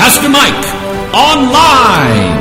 Pastor Mike Online.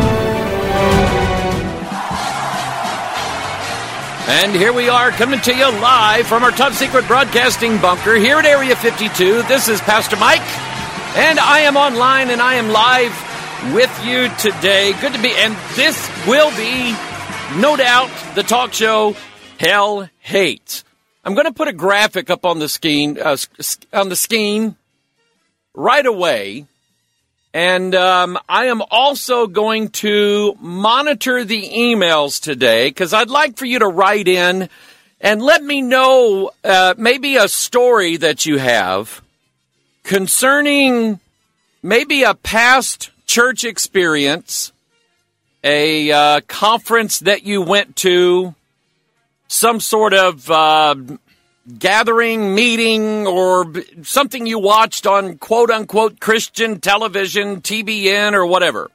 And here we are coming to you live from our top secret broadcasting bunker here at Area 52. This is Pastor Mike, and I am online and I am live with you today. Good to be, and this will be, no doubt, the talk show Hell Hates. I'm going to put a graphic up on the screen right away. And I am also going to monitor the emails today because I'd like for you to write in and let me know maybe a story that you have concerning maybe a past church experience, a conference that you went to, some sort of gathering, meeting, or something you watched on quote-unquote Christian television, TBN, or whatever,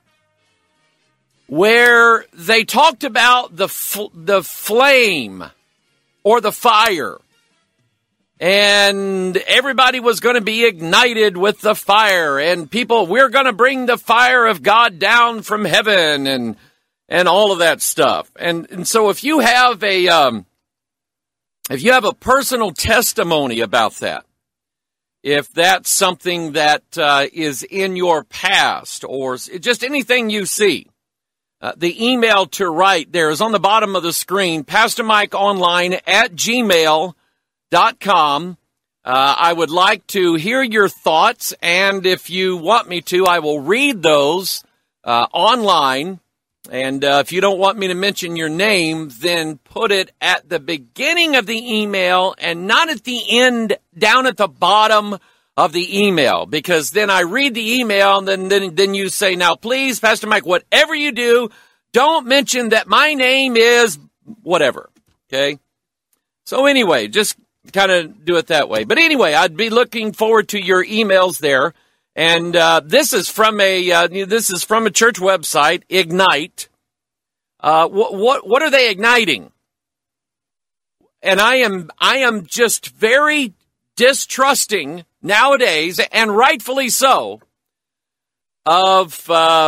where they talked about the flame or the fire, and everybody was going to be ignited with the fire, and people, we're going to bring the fire of God down from heaven, and all of that stuff. And so if you have a personal testimony about that, if that's something that is in your past or just anything you see, the email to write there is on the bottom of the screen, pastormikeonline@gmail.com. I would like to hear your thoughts, and if you want me to, I will read those online. And if you don't want me to mention your name, then put it at the beginning of the email and not at the end, down at the bottom of the email. Because then I read the email, and then you say, now please, Pastor Mike, whatever you do, don't mention that my name is whatever, okay? So anyway, just kind of do it that way. But anyway, I'd be looking forward to your emails there. And this is from a church website, Ignite. What are they igniting? And I am just very distrusting nowadays, and rightfully so, of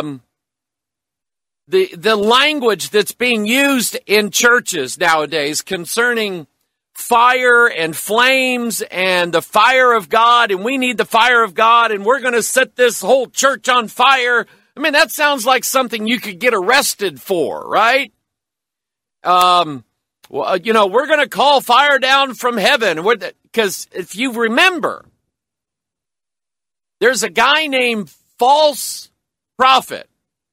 the language that's being used in churches nowadays concerning fire and flames and the fire of God, and we need the fire of God, and we're going to set this whole church on fire. I mean, that sounds like something you could get arrested for, right? Well, we're going to call fire down from heaven. Because if you remember, there's a guy named False Prophet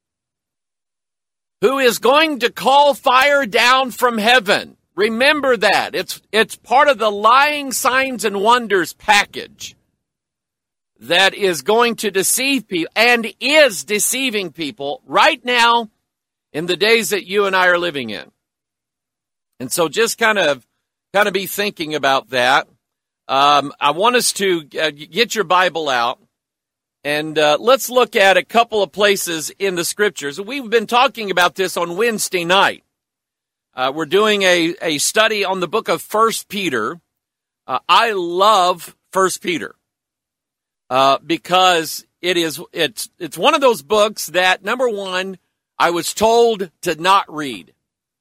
who is going to call fire down from heaven. Remember that. It's part of the lying signs and wonders package that is going to deceive people and is deceiving people right now in the days that you and I are living in. And so just kind of be thinking about that. I want us to get your Bible out, and let's look at a couple of places in the Scriptures. We've been talking about this on Wednesday night. We're doing a study on the book of 1 Peter. I love 1 Peter because it's one of those books that, number one, I was told to not read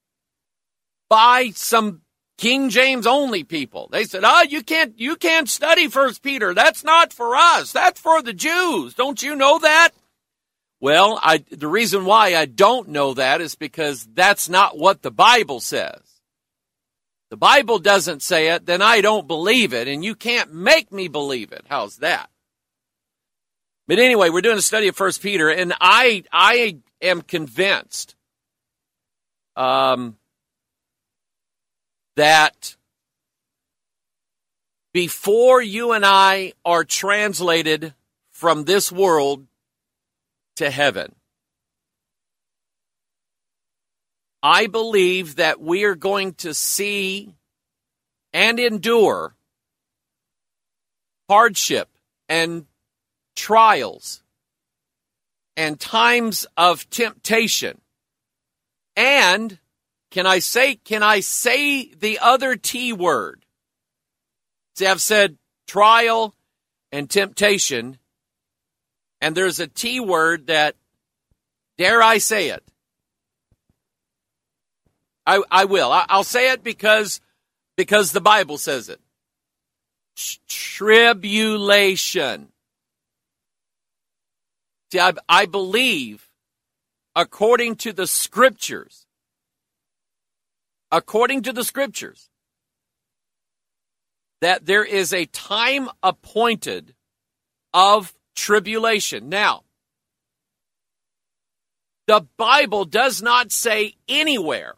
by some King James only people. They said, you can't study 1 Peter. That's not for us. That's for the Jews. Don't you know that? Well, the reason why I don't know that is because that's not what the Bible says. The Bible doesn't say it, then I don't believe it, and you can't make me believe it. How's that? But anyway, we're doing a study of 1 Peter, and I am convinced that before you and I are translated from this world to heaven, I believe that we are going to see and endure hardship and trials and times of temptation. And can I say the other T word? See, I've said trial and temptation And there's a T word that, dare I say it? I will. I'll say it because the Bible says it. Tribulation. See, I believe, according to the Scriptures, that there is a time appointed of tribulation. Now, the Bible does not say anywhere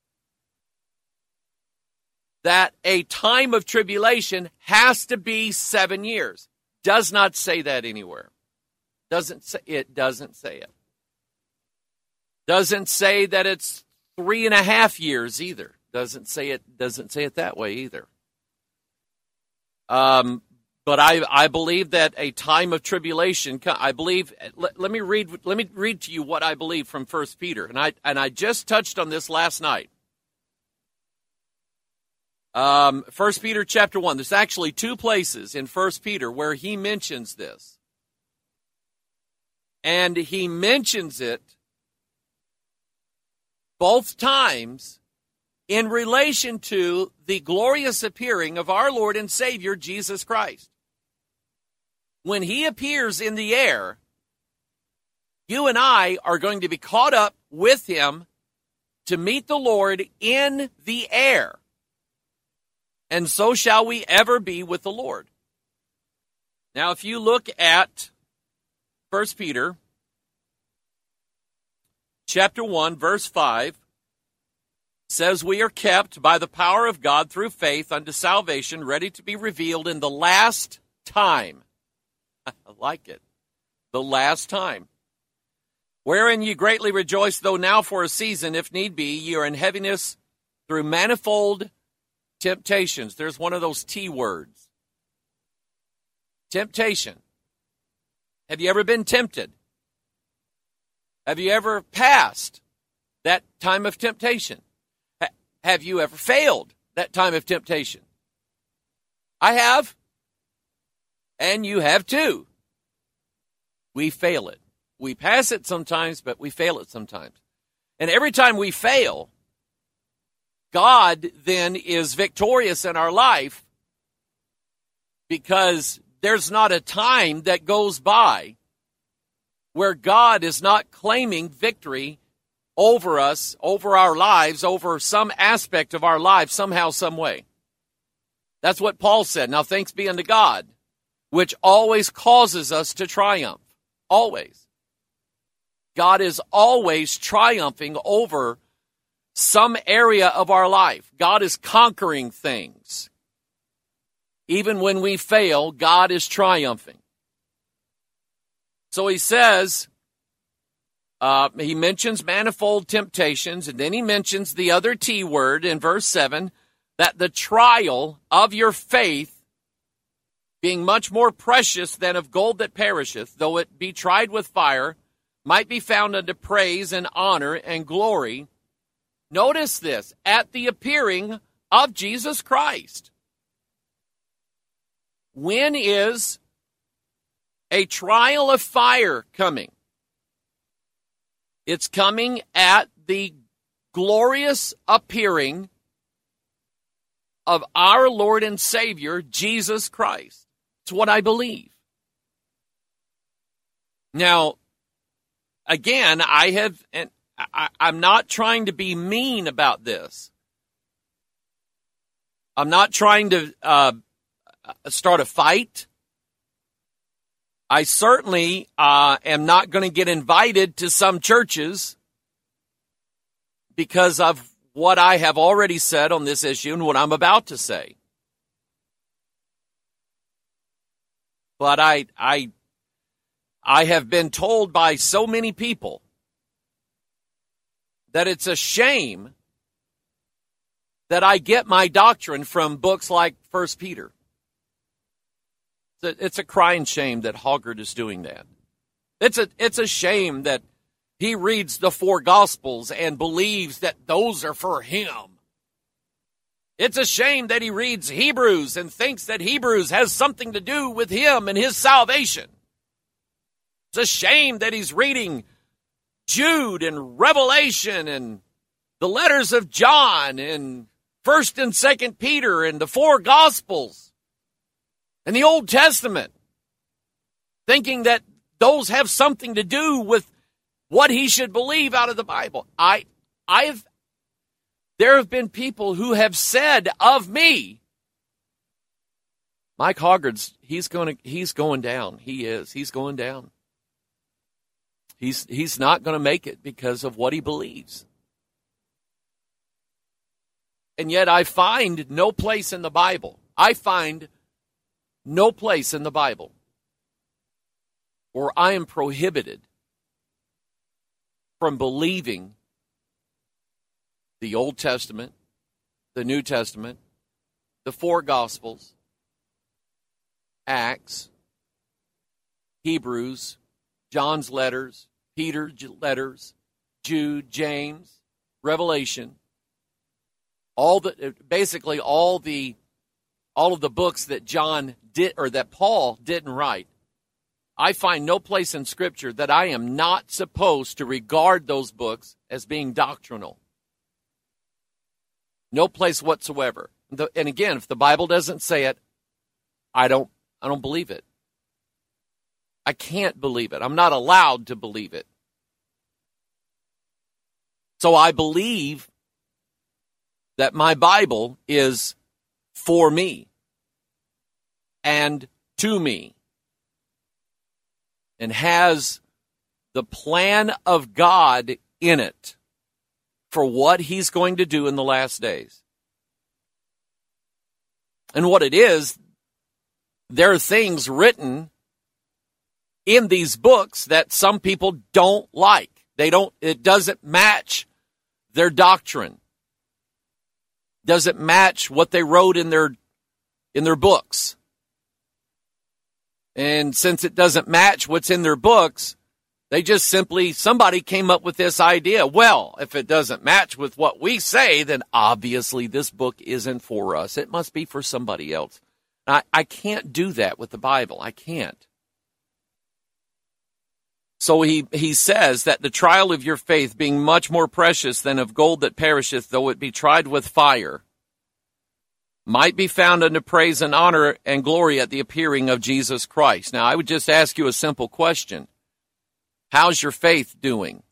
that a time of tribulation has to be 7 years. Does not say that anywhere. It doesn't say it. Doesn't say that it's 3.5 years either. Doesn't say it that way either. But I believe that a time of tribulation, I believe, let me read to you what I believe from 1 Peter. And I just touched on this last night. 1 Peter chapter 1. There's actually 2 places in 1 Peter where he mentions this. And he mentions it both times in relation to the glorious appearing of our Lord and Savior, Jesus Christ. When he appears in the air, you and I are going to be caught up with him to meet the Lord in the air. And so shall we ever be with the Lord. Now, if you look at 1 Peter chapter 1, verse 5, says, we are kept by the power of God through faith unto salvation, ready to be revealed in the last time. I like it. The last time. Wherein ye greatly rejoice, though now for a season, if need be, ye are in heaviness through manifold temptations. There's one of those T words. Temptation. Have you ever been tempted? Have you ever passed that time of temptation? Have you ever failed that time of temptation? I have. And you have too. We fail it. We pass it sometimes, but we fail it sometimes. And every time we fail, God then is victorious in our life, because there's not a time that goes by where God is not claiming victory over us, over our lives, over some aspect of our lives, somehow, some way. That's what Paul said. Now, thanks be unto God, which always causes us to triumph. Always. God is always triumphing over some area of our life. God is conquering things. Even when we fail, God is triumphing. So he says, he mentions manifold temptations, and then he mentions the other T word in verse 7, that the trial of your faith, being much more precious than of gold that perisheth, though it be tried with fire, might be found unto praise and honor and glory. Notice this, at the appearing of Jesus Christ. When is a trial of fire coming? It's coming at the glorious appearing of our Lord and Savior, Jesus Christ. It's what I believe. Now, again, I'm not trying to be mean about this. I'm not trying to start a fight. I certainly am not going to get invited to some churches because of what I have already said on this issue and what I'm about to say. But I have been told by so many people that it's a shame that I get my doctrine from books like 1 Peter. It's a crying shame that Hoggard is doing that. It's a shame that he reads the 4 Gospels and believes that those are for him. It's a shame that he reads Hebrews and thinks that Hebrews has something to do with him and his salvation. It's a shame that he's reading Jude and Revelation and the letters of John and 1st and 2nd Peter and the 4 Gospels and the Old Testament, thinking that those have something to do with what he should believe out of the Bible. There have been people who have said of me, Mike Hoggard's, he's going down. He is. He's going down. He's not going to make it because of what he believes. And yet I find no place in the Bible. I find no place in the Bible where I am prohibited from believing the Old Testament, the New Testament, the 4 Gospels, Acts, Hebrews, John's letters, Peter's letters, Jude, James, Revelation, all of the books that John did or that Paul didn't write. I find no place in Scripture that I am not supposed to regard those books as being doctrinal. No place whatsoever. And again, if the Bible doesn't say it, I don't believe it. I can't believe it. I'm not allowed to believe it. So I believe that my Bible is for me and to me and has the plan of God in it for what he's going to do in the last days. And what it is, there are things written in these books that some people don't like. It doesn't match their doctrine. Doesn't match what they wrote in their books. And since it doesn't match what's in their books, they just somebody came up with this idea. Well, if it doesn't match with what we say, then obviously this book isn't for us. It must be for somebody else. I can't do that with the Bible. I can't. So he says that the trial of your faith, being much more precious than of gold that perisheth, though it be tried with fire, might be found unto praise and honor and glory at the appearing of Jesus Christ. Now, I would just ask you a simple question. How's your faith doing?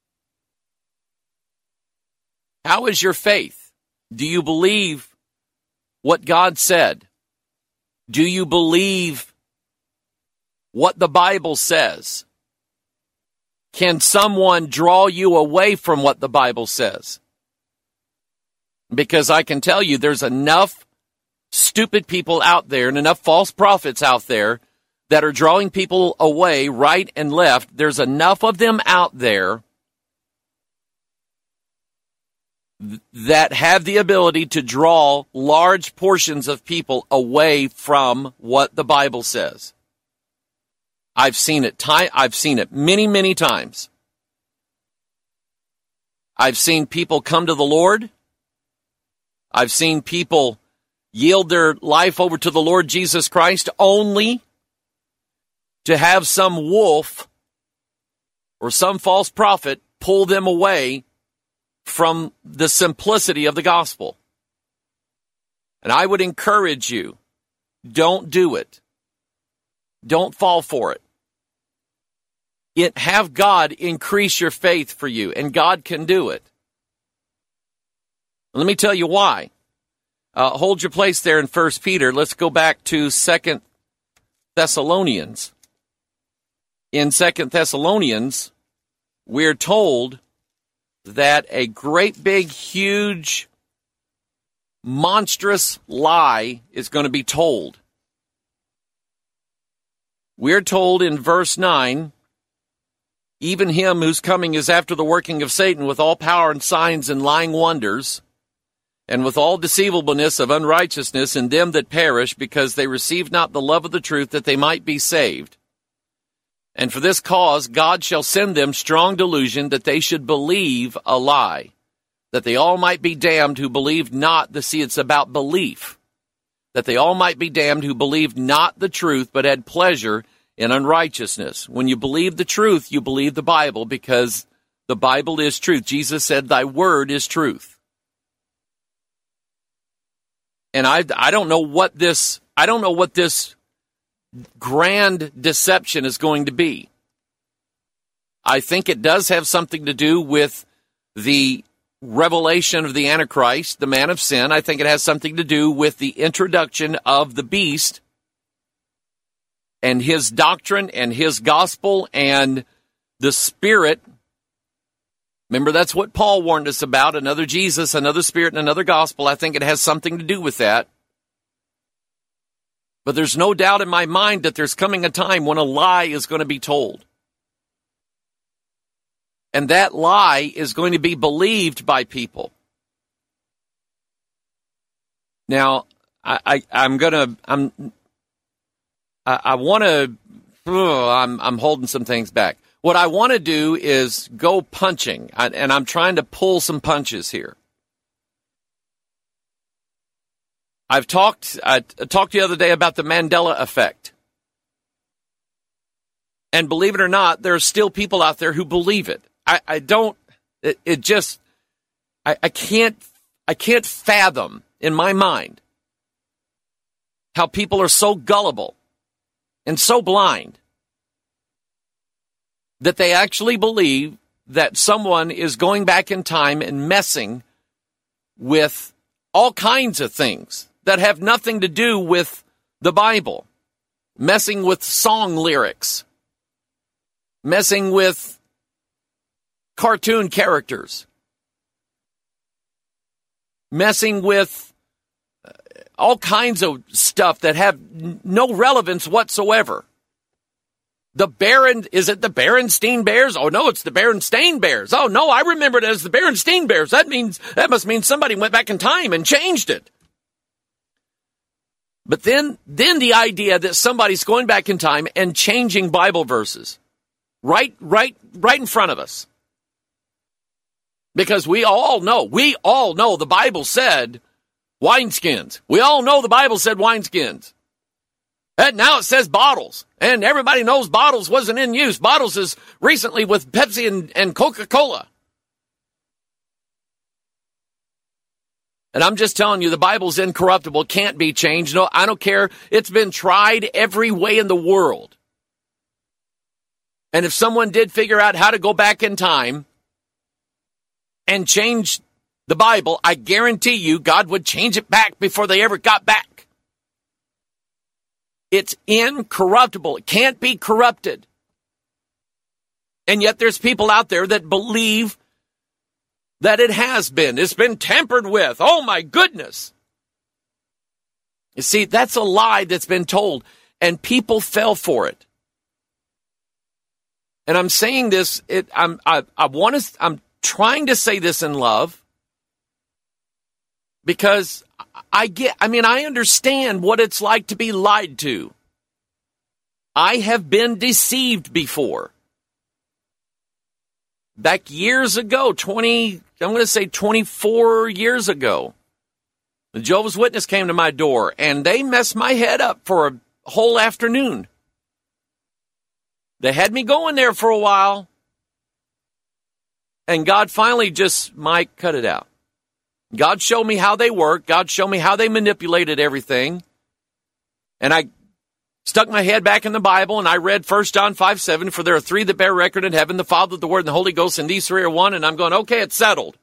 How is your faith? Do you believe what God said? Do you believe what the Bible says? Can someone draw you away from what the Bible says? Because I can tell you there's enough stupid people out there and enough false prophets out there that are drawing people away right and left. There's enough of them out there that have the ability to draw large portions of people away from what the Bible says. I've seen it many, many times. I've seen people come to the Lord. I've seen people yield their life over to the Lord Jesus Christ only to have some wolf or some false prophet pull them away from the simplicity of the gospel. And I would encourage you, don't do it. Don't fall for it. Have God increase your faith for you, and God can do it. Let me tell you why. Hold your place there in 1 Peter. Let's go back to 2 Thessalonians. In 2 Thessalonians, we're told that a great big, huge, monstrous lie is going to be told. We're told in verse 9, even him whose coming is after the working of Satan with all power and signs and lying wonders, and with all deceivableness of unrighteousness in them that perish, because they receive not the love of the truth, that they might be saved. And for this cause God shall send them strong delusion, that they should believe a lie, that they all might be damned who believed not it's about belief, that they all might be damned who believed not the truth, but had pleasure in unrighteousness. When you believe the truth, you believe the Bible, because the Bible is truth. Jesus said, thy word is truth. And I don't know what this grand deception is going to be. I think it does have something to do with the revelation of the Antichrist, the man of sin. I think it has something to do with the introduction of the beast and his doctrine and his gospel and the Spirit. Remember, that's what Paul warned us about, another Jesus, another Spirit, and another gospel. I think it has something to do with that. But there's no doubt in my mind that there's coming a time when a lie is going to be told. And that lie is going to be believed by people. Now, I'm holding some things back. What I want to do is go punching, and I'm trying to pull some punches here. I talked the other day about the Mandela effect. And believe it or not, there are still people out there who believe it. I can't fathom in my mind how people are so gullible and so blind that they actually believe that someone is going back in time and messing with all kinds of things that have nothing to do with the Bible, messing with song lyrics, messing with cartoon characters, messing with all kinds of stuff that have no relevance whatsoever. Is it the Berenstain Bears? Oh, no, it's the Berenstain Bears. Oh, no, I remember it as the Berenstain Bears. That must mean somebody went back in time and changed it. But then the idea that somebody's going back in time and changing Bible verses right in front of us. Because we all know the Bible said wineskins. We all know the Bible said wineskins. And now it says bottles. And everybody knows bottles wasn't in use. Bottles is recently with Pepsi and Coca-Cola. And I'm just telling you, the Bible's incorruptible, can't be changed. No, I don't care. It's been tried every way in the world. And if someone did figure out how to go back in time and change the Bible, I guarantee you God would change it back before they ever got back. It's incorruptible. It can't be corrupted. And yet there's people out there that believe that it has been. It's been tampered with. Oh, my goodness. You see, that's a lie that's been told, and people fell for it. And I'm saying this, I'm trying to say this in love, because I understand what it's like to be lied to. I have been deceived before. Back years ago, 24 years ago, the Jehovah's Witness came to my door, and they messed my head up for a whole afternoon. They had me going there for a while, and God finally just, Mike, cut it out. God showed me how they work. God showed me how they manipulated everything. And I stuck my head back in the Bible, and I read 1 John 5:7, for there are three that bear record in heaven, the Father, the Word, and the Holy Ghost, and these three are one. And I'm going, okay, it's settled.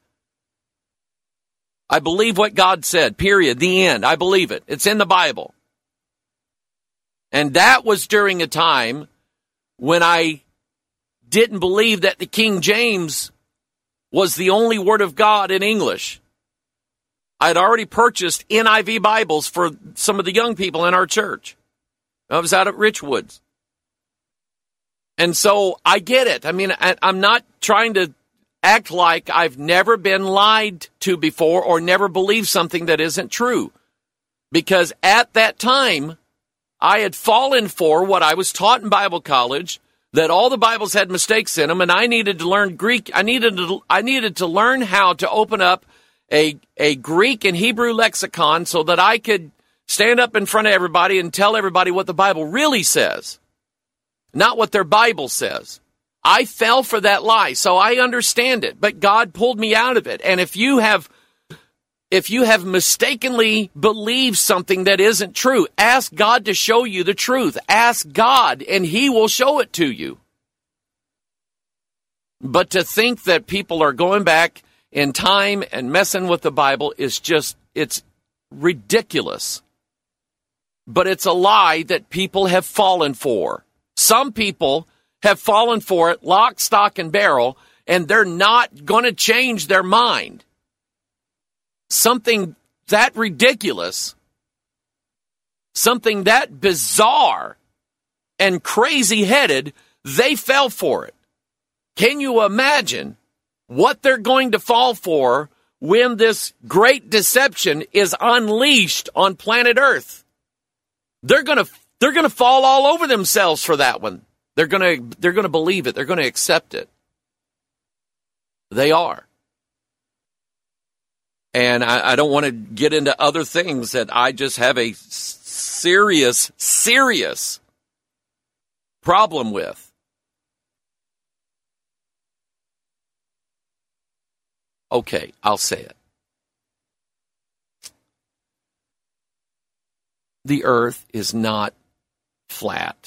I believe what God said, period, the end. I believe it. It's in the Bible. And that was during a time when I didn't believe that the King James was the only Word of God in English. I'd already purchased NIV Bibles for some of the young people in our church. I was out at Richwoods. And so I get it. I mean, I'm not trying to act like I've never been lied to before or never believed something that isn't true. Because at that time, I had fallen for what I was taught in Bible college, that all the Bibles had mistakes in them, and I needed to learn Greek. I needed to learn how to open up a Greek and Hebrew lexicon so that I could stand up in front of everybody and tell everybody what the Bible really says. not what their Bible says. I fell for that lie, so I understand it, but God pulled me out of it. And if you have mistakenly believed something that isn't true, ask God to show you the truth. Ask God, and He will show it to you. But to think that people are going back in time and messing with the Bible is just, it's ridiculous. But it's a lie that people have fallen for. Some people have fallen for it lock, stock, and barrel, and they're not going to change their mind. Something that ridiculous, something that bizarre and crazy-headed, they fell for it. Can you imagine what they're going to fall for when this great deception is unleashed on planet Earth? They're going to fall all over themselves for that one. They're going to believe it. They're going to accept it. They are. And I don't want to get into other things that I just have a serious problem with. Okay, I'll say it. The earth is not flat.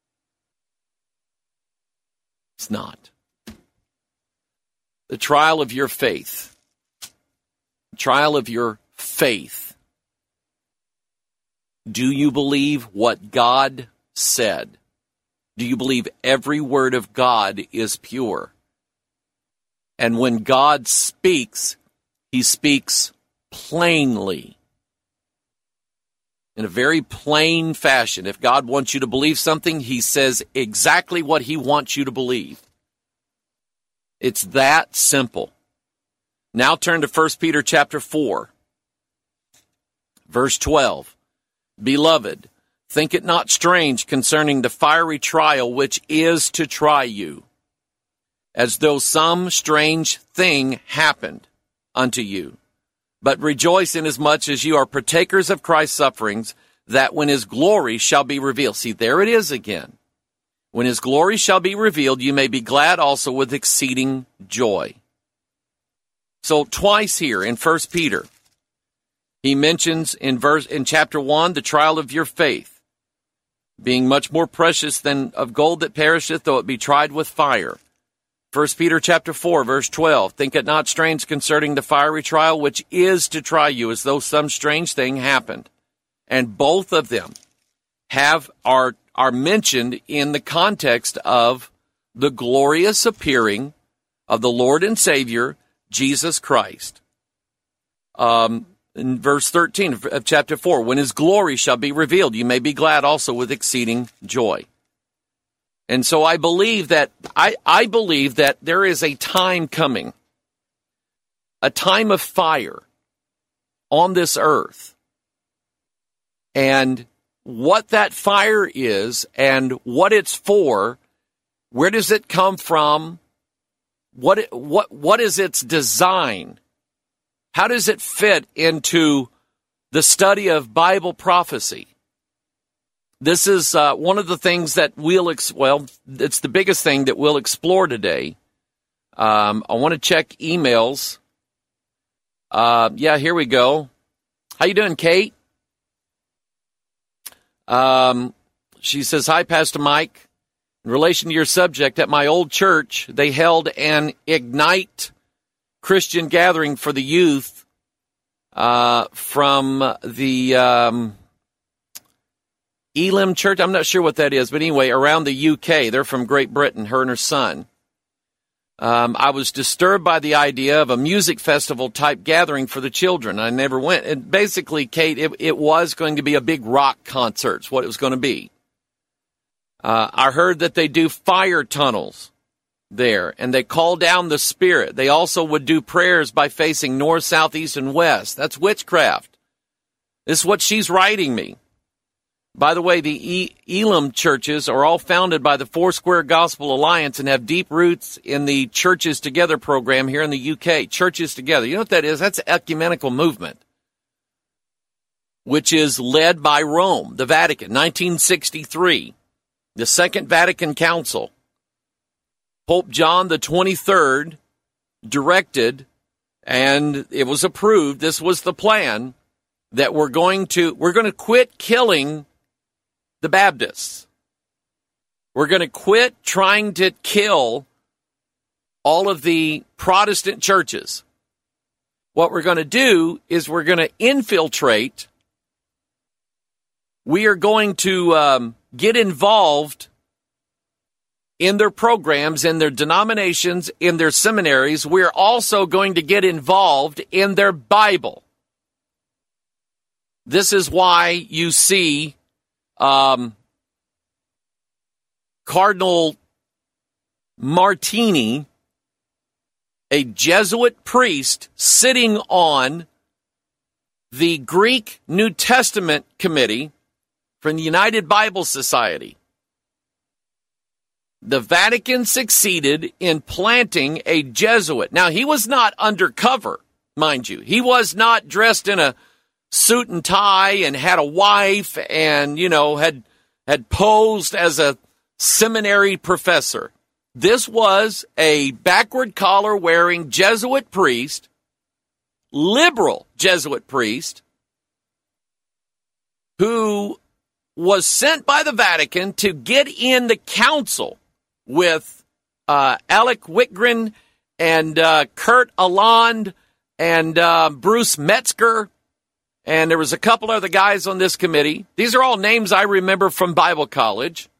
It's not. The trial of your faith. Trial of your faith. Do you believe what God said? Do you believe every word of God is pure? And when God speaks, He speaks plainly. In a very plain fashion. If God wants you to believe something, He says exactly what He wants you to believe. It's that simple. Now turn to 1 Peter chapter 4, verse 12. Beloved, think it not strange concerning the fiery trial which is to try you, as though some strange thing happened unto you. But rejoice inasmuch as you are partakers of Christ's sufferings, that when His glory shall be revealed. See, there it is again. When His glory shall be revealed, you may be glad also with exceeding joy. So twice here in 1 Peter, he mentions in chapter 1, the trial of your faith, being much more precious than of gold that perisheth, though it be tried with fire. 1 Peter chapter 4, verse 12, think it not strange concerning the fiery trial, which is to try you, as though some strange thing happened. And both of them are mentioned in the context of the glorious appearing of the Lord and Savior, Jesus Christ. In verse 13 of chapter 4, when His glory shall be revealed, you may be glad also with exceeding joy. And so I believe that there is a time coming, a time of fire on this earth. And what that fire is and what it's for, where does it come from? What is its design? How does it fit into the study of Bible prophecy? This is one of the things that it's the biggest thing that we'll explore today. I want to check emails. Here we go. How you doing, Kate? She says, hi, Pastor Mike. In relation to your subject, at my old church, they held an Ignite Christian gathering for the youth from the Elim Church. I'm not sure what that is, but anyway, around the UK. They're from Great Britain, her and her son. I was disturbed by the idea of a music festival type gathering for the children. I never went. And basically, Kate, it was going to be a big rock concert. It's what it was going to be. I heard that they do fire tunnels there, and they call down the spirit. They also would do prayers by facing north, south, east, and west. That's witchcraft. This is what she's writing me. By the way, the Elim churches are all founded by the Foursquare Gospel Alliance and have deep roots in the Churches Together program here in the UK. Churches Together. You know what that is? That's an ecumenical movement, which is led by Rome, the Vatican, 1963. the Second Vatican Council, Pope John the 23rd directed, and it was approved, this was the plan, that we're going to quit killing the Baptists. We're going to quit trying to kill all of the Protestant churches. What we're going to do is we're going to infiltrate. We are going to get involved in their programs, in their denominations, in their seminaries. We're also going to get involved in their Bible. This is why you see Cardinal Martini, a Jesuit priest, sitting on the Greek New Testament Committee from the United Bible Society. The Vatican succeeded in planting a Jesuit. Now, he was not undercover, mind you. He was not dressed in a suit and tie and had a wife and, had posed as a seminary professor. This was a backward collar wearing Jesuit priest, liberal Jesuit priest, who was sent by the Vatican to get in the council with Alec Whitgren and Kurt Aland and Bruce Metzger. And there was a couple other guys on this committee. These are all names I remember from Bible college.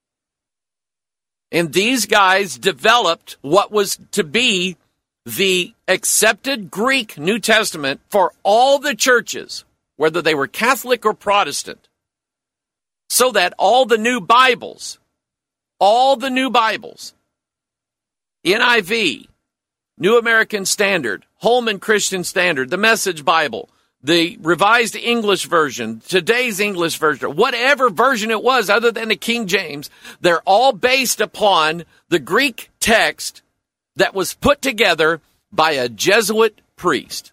And these guys developed what was to be the accepted Greek New Testament for all the churches, whether they were Catholic or Protestant, so that all the new Bibles, NIV, New American Standard, Holman Christian Standard, the Message Bible, the Revised English Version, today's English version, whatever version it was other than the King James, they're all based upon the Greek text that was put together by a Jesuit priest.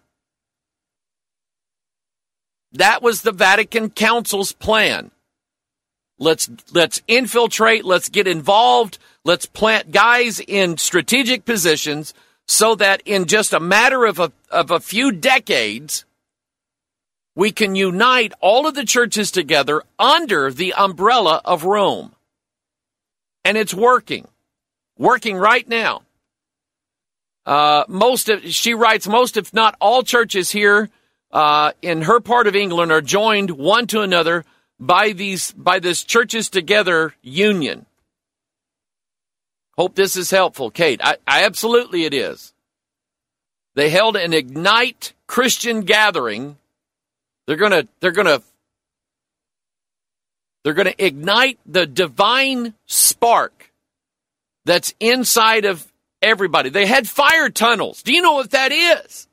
That was the Vatican Council's plan. Let's infiltrate, let's get involved, let's plant guys in strategic positions so that in just a matter of a few decades, we can unite all of the churches together under the umbrella of Rome. And it's working right now. She writes, most, if not all churches here in her part of England are joined one to another by this Churches Together union. Hope this is helpful, Kate. I absolutely it is. They held an Ignite Christian gathering. They're going to ignite the divine spark that's inside of everybody. They had fire tunnels. Do you know what that is?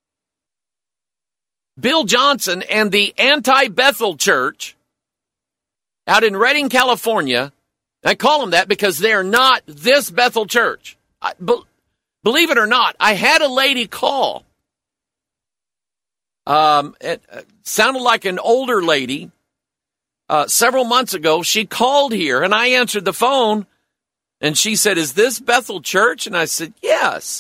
Bill Johnson and the Anti-Bethel Church out in Redding, California, I call them that because they're not this Bethel church. Believe it or not, I had a lady call. It sounded like an older lady. Several months ago, she called here, and I answered the phone, and she said, "Is this Bethel Church?" And I said, "Yes."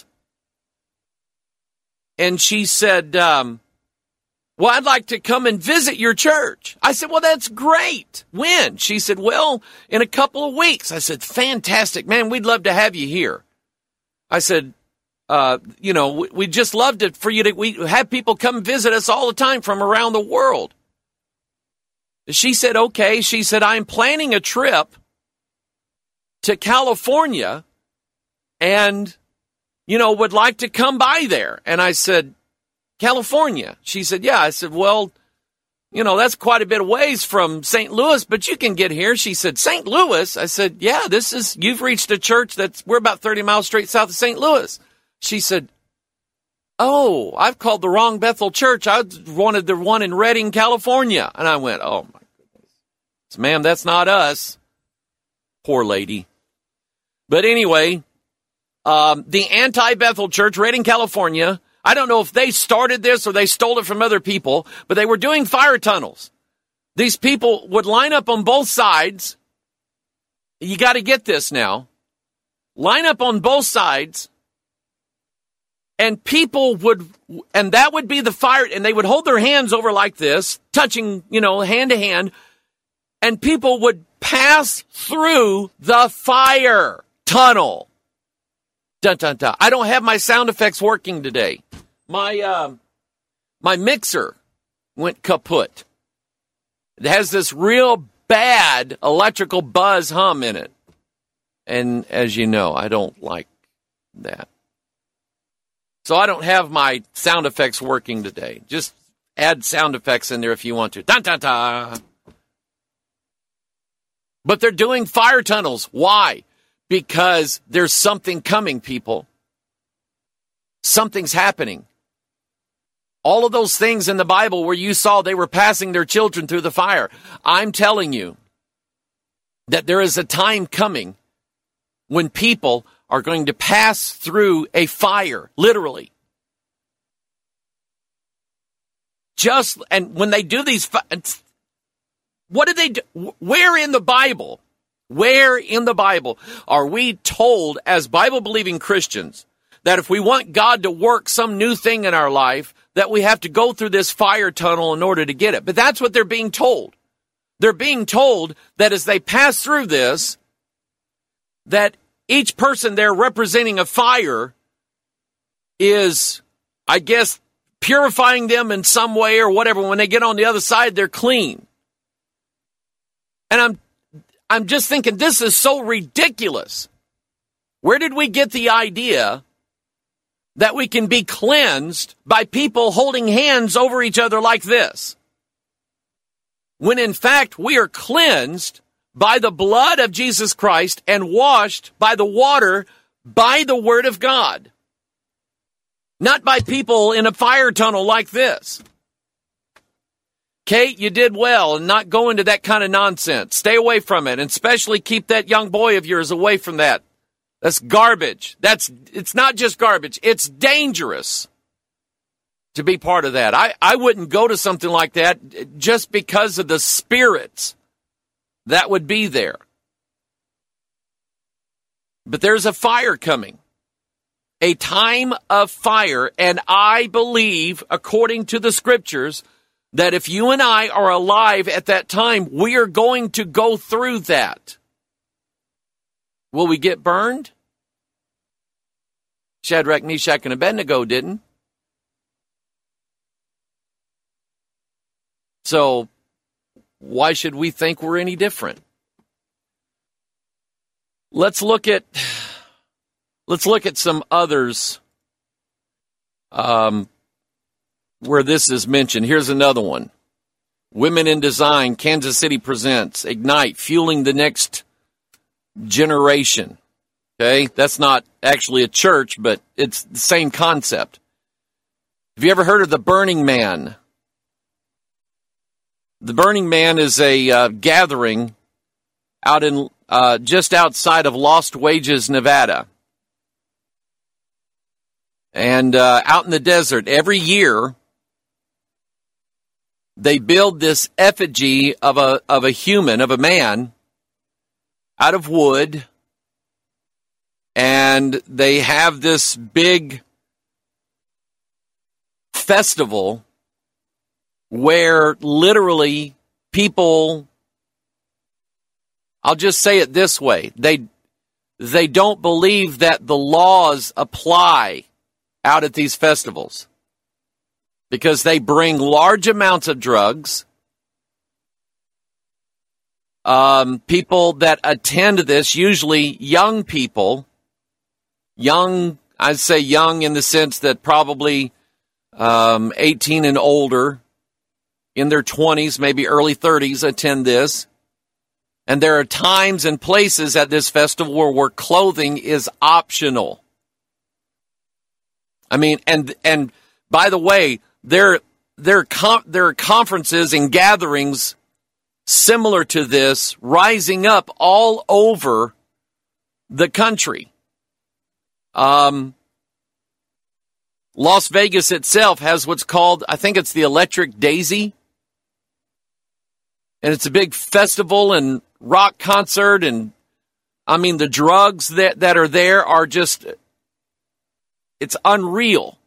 And she said, "Well, I'd like to come and visit your church." I said, "Well, that's great. When?" She said, "Well, in a couple of weeks." I said, "Fantastic, man. We'd love to have you here." I said, we'd just love for you to, we have people come visit us all the time from around the world. She said, okay. She said, "I'm planning a trip to California and, would like to come by there." And I said, "California?" She said, "Yeah." I said, "Well, that's quite a bit of ways from St. Louis, but you can get here." She said, "St. Louis?" I said, "Yeah, you've reached a church we're about 30 miles straight south of St. Louis." She said, "Oh, I've called the wrong Bethel church. I wanted the one in Redding, California." And I went, "Oh my goodness. Ma'am, that's not us." Poor lady. But anyway, the Anti-Bethel Church, Redding, California, I don't know if they started this or they stole it from other people, but they were doing fire tunnels. These people would line up on both sides you got to get this now, line up on both sides, and that would be the fire, and they would hold their hands over like this, touching, hand to hand, and people would pass through the fire tunnel. Dun, dun, dun. I don't have my sound effects working today. My mixer went kaput. It has this real bad electrical buzz hum in it. And as you know, I don't like that. So I don't have my sound effects working today. Just add sound effects in there if you want to. Dun, dun, dun. But they're doing fire tunnels. Why? Because there's something coming, people. Something's happening. All of those things in the Bible where you saw they were passing their children through the fire. I'm telling you that there is a time coming when people are going to pass through a fire, literally. And when they do these, what do they do? Where in the Bible are we told as Bible-believing Christians that if we want God to work some new thing in our life, that we have to go through this fire tunnel in order to get it? But that's what they're being told. They're being told that as they pass through this, that each person there representing a fire is, I guess, purifying them in some way or whatever. When they get on the other side, they're clean. And I'm just thinking, this is so ridiculous. Where did we get the idea that we can be cleansed by people holding hands over each other like this? When in fact, we are cleansed by the blood of Jesus Christ and washed by the water by the Word of God. Not by people in a fire tunnel like this. Kate, you did well in not going to that kind of nonsense. Stay away from it, and especially keep that young boy of yours away from that. That's garbage. It's not just garbage. It's dangerous to be part of that. I wouldn't go to something like that just because of the spirits that would be there. But there's a fire coming. A time of fire, and I believe, according to the scriptures, that if you and I are alive at that time, we are going to go through that. Will we get burned? Shadrach, Meshach, and Abednego didn't. So, why should we think we're any different? Let's look at some others where this is mentioned. Here's another one. Women in Design, Kansas City presents Ignite, Fueling the Next Generation. Okay, that's not actually a church, but it's the same concept. Have you ever heard of the Burning Man? The Burning Man is a gathering out in just outside of Lost Wages, Nevada. And out in the desert, every year, they build this effigy of a human, of a man, out of wood. And they have this big festival where literally people, I'll just say it this way, they don't believe that the laws apply out at these festivals because they bring large amounts of drugs. People that attend this, usually young people, young, I'd say young in the sense that probably 18 and older, in their 20s, maybe early 30s, attend this. And there are times and places at this festival where clothing is optional. I mean, and by the way, there are conferences and gatherings similar to this rising up all over the country. Las Vegas itself has what's called, I think it's the Electric Daisy. And it's a big festival and rock concert and I mean, the drugs that are there are just, it's unreal.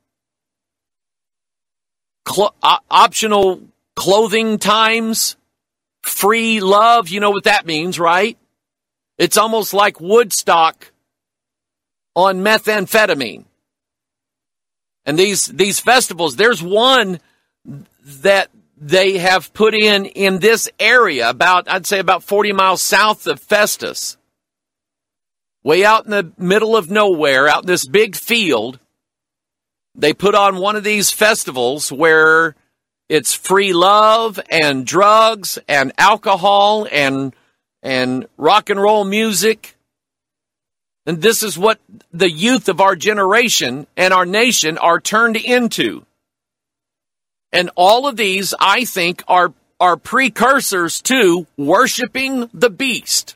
Optional clothing times, free love, you know what that means, right? It's almost like Woodstock on methamphetamine. And these festivals, there's one that they have put in this area, I'd say about 40 miles south of Festus. Way out in the middle of nowhere, out in this big field, they put on one of these festivals where it's free love and drugs and alcohol and rock and roll music. And this is what the youth of our generation and our nation are turned into. And all of these, I think, are precursors to worshiping the beast.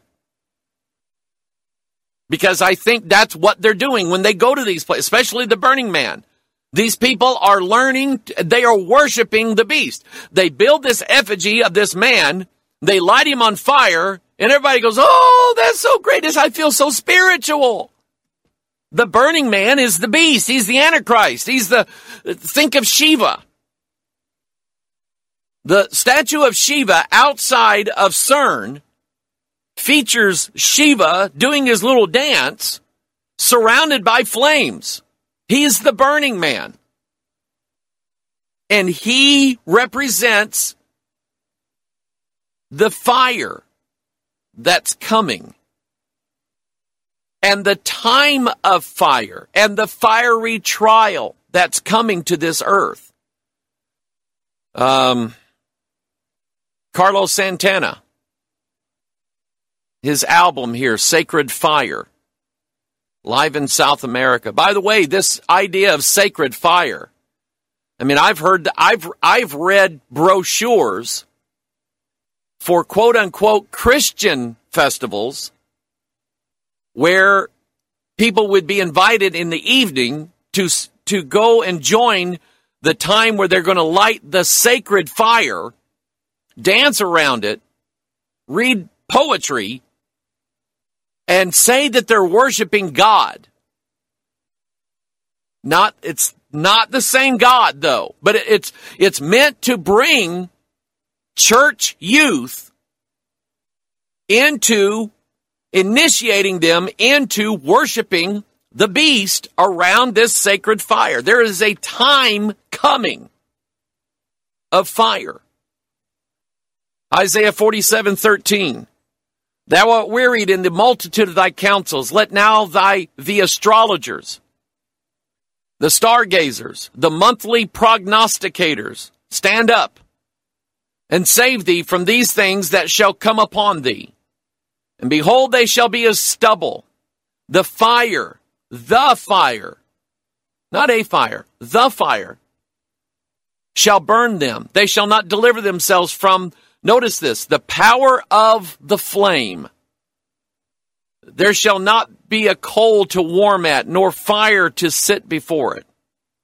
Because I think that's what they're doing when they go to these places, especially the Burning Man. These people are learning, they are worshiping the beast. They build this effigy of this man, they light him on fire, and everybody goes, oh, that's so great, I feel so spiritual. The Burning Man is the beast, he's the Antichrist, think of Shiva. The statue of Shiva outside of CERN features Shiva doing his little dance, surrounded by flames. He is the Burning Man. And he represents the fire that's coming. And the time of fire and the fiery trial that's coming to this earth. Carlos Santana, his album here, Sacred Fire, live in South America. By the way, this idea of sacred fire, I mean, I've read brochures for quote unquote Christian festivals where people would be invited in the evening to go and join the time where they're going to light the sacred fire, dance around it, read poetry, and say that they're worshiping God. It's not the same God, though, but it's meant to bring church youth into initiating them into worshiping the beast around this sacred fire. There is a time coming of fire. Isaiah 47:13. Thou art wearied in the multitude of thy counsels. Let now the astrologers, the stargazers, the monthly prognosticators stand up and save thee from these things that shall come upon thee. And behold, they shall be as stubble. The fire, not a fire, the fire shall burn them. They shall not deliver themselves from, notice this, the power of the flame. There shall not be a coal to warm at, nor fire to sit before it.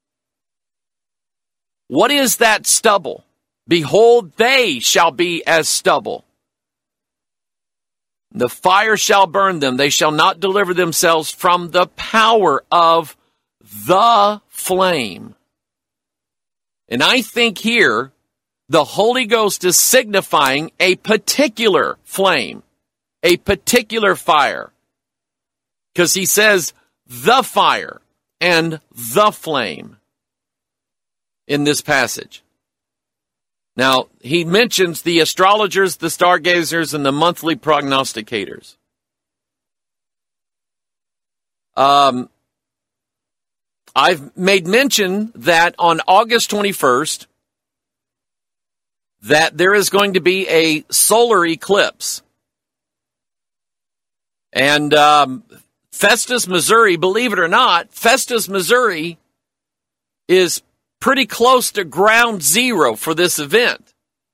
What is that stubble? Behold, they shall be as stubble. The fire shall burn them. They shall not deliver themselves from the power of the flame. And I think here, the Holy Ghost is signifying a particular flame, a particular fire. Because he says the fire and the flame in this passage. Now, he mentions the astrologers, the stargazers, and the monthly prognosticators. I've made mention that on August 21st, that there is going to be a solar eclipse. And Festus, Missouri, believe it or not, Festus, Missouri is pretty close to ground zero for this event.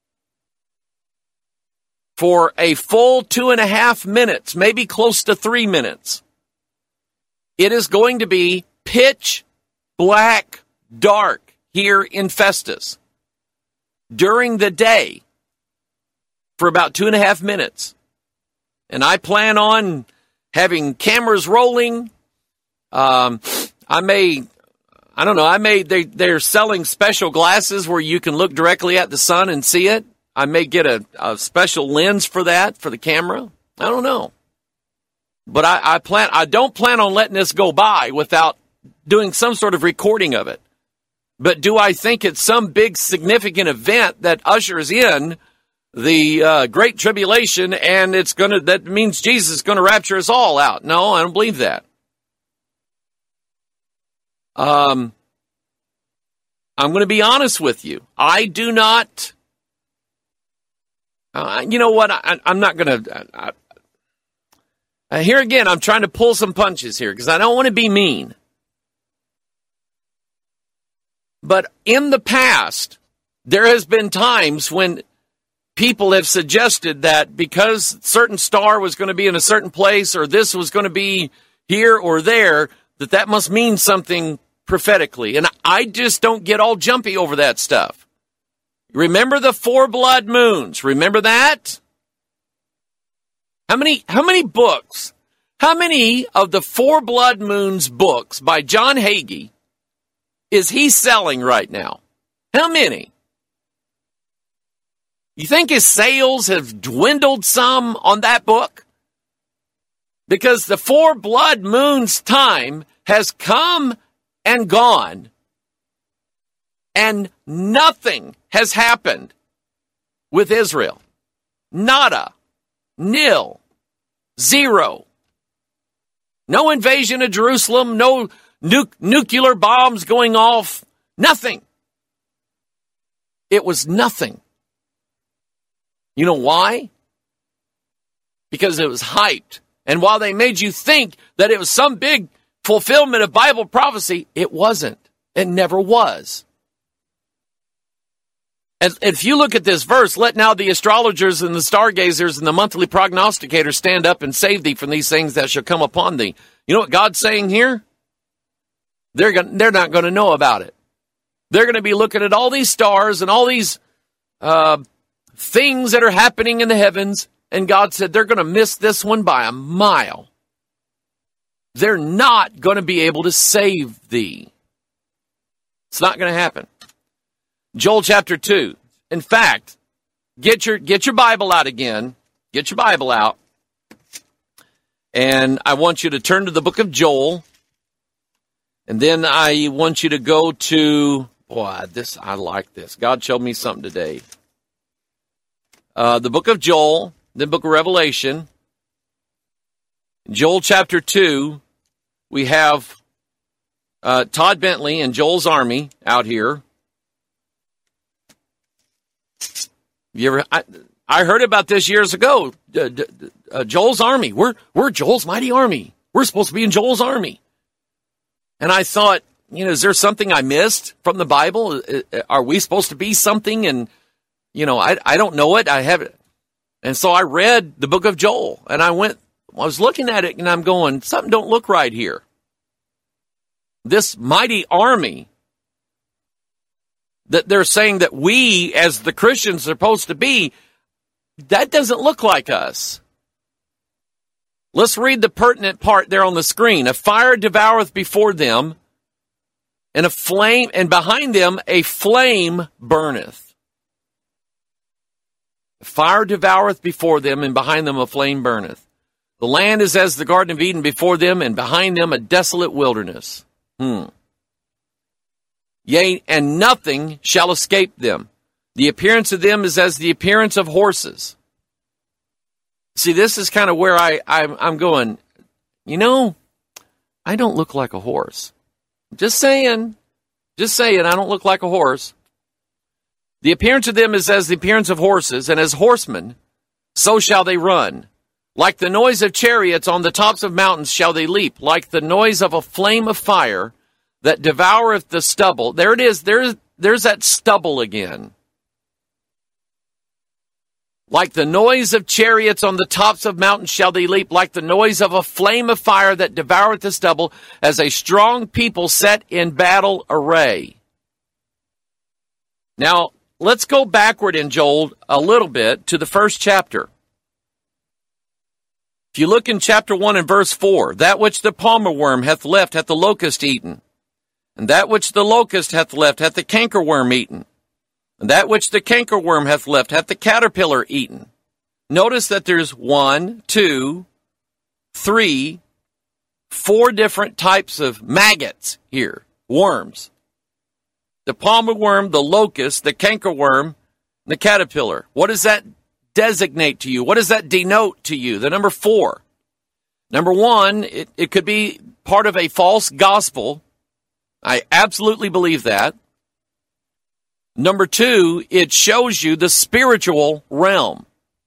For a full 2.5 minutes, maybe close to 3 minutes, it is going to be pitch black dark here in Festus during the day for about 2.5 minutes. And I plan on having cameras rolling. They're selling special glasses where you can look directly at the sun and see it. I may get a special lens for that, for the camera. I don't know. But I don't plan on letting this go by without doing some sort of recording of it. But do I think it's some big significant event that ushers in the Great Tribulation and that means Jesus is going to rapture us all out? No, I don't believe that. I'm going to be honest with you. I do not. You know what? I'm not going to. Here again, I'm trying to pull some punches here because I don't want to be mean. But in the past, there has been times when people have suggested that because certain star was going to be in a certain place or this was going to be here or there, that must mean something prophetically. And I just don't get all jumpy over that stuff. Remember the 4 blood moons? Remember that? How many books? How many of the 4 blood moons books by John Hagee is he selling right now? How many? You think his sales have dwindled some on that book? Because the 4 blood moons time has come and gone, and nothing has happened with Israel. Nada. Nil. Zero. No invasion of Jerusalem. No nuclear bombs going off. Nothing. It was nothing. You know why? Because it was hyped. And while they made you think that it was some big fulfillment of Bible prophecy, it wasn't. It never was. And if you look at this verse, let now the astrologers and the stargazers and the monthly prognosticators stand up and save thee from these things that shall come upon thee. You know what God's saying here? They're not going to know about it. They're going to be looking at all these stars and all these things that are happening in the heavens, and God said they're going to miss this one by a mile. They're not going to be able to save thee. It's not going to happen. Joel chapter 2. In fact, get your Bible out again. Get your Bible out. And I want you to turn to the book of Joel. And then I want you to go to, I like this. God showed me something today. The book of Joel, the book of Revelation. Joel chapter 2, we have Todd Bentley and Joel's Army out here. I heard about this years ago. Joel's Army. We're Joel's mighty army. We're supposed to be in Joel's Army. And I thought, is there something I missed from the Bible? Are we supposed to be something? And, I don't know it. I haven't. And so I read the book of Joel, and I was looking at it, and I'm going, something don't look right here. This mighty army that they're saying that we, as the Christians, are supposed to be, that doesn't look like us. Let's read the pertinent part there on the screen. A fire devoureth before them, and behind them a flame burneth. A fire devoureth before them, and behind them a flame burneth. The land is as the Garden of Eden before them, and behind them a desolate wilderness. Yea, and nothing shall escape them. The appearance of them is as the appearance of horses. See, this is kind of where I'm going, I don't look like a horse. Just saying, I don't look like a horse. The appearance of them is as the appearance of horses, and as horsemen, so shall they run. Like the noise of chariots on the tops of mountains shall they leap, like the noise of a flame of fire that devoureth the stubble. There it is. There's that stubble again. Like the noise of chariots on the tops of mountains shall they leap, like the noise of a flame of fire that devoureth the stubble, as a strong people set in battle array. Now, let's go backward in Joel a little bit to the first chapter. If you look in chapter 1 and verse 4, that which the palmer worm hath left hath the locust eaten, and that which the locust hath left hath the cankerworm eaten, and that which the cankerworm hath left hath the caterpillar eaten. Notice that there's 1, 2, 3, 4 different types of maggots here, worms. The palmer worm, the locust, the cankerworm, and the caterpillar. What does that designate to you? What does that denote to you? The number 4. Number 1, it could be part of a false gospel. I absolutely believe that. Number 2, it shows you the spiritual realm.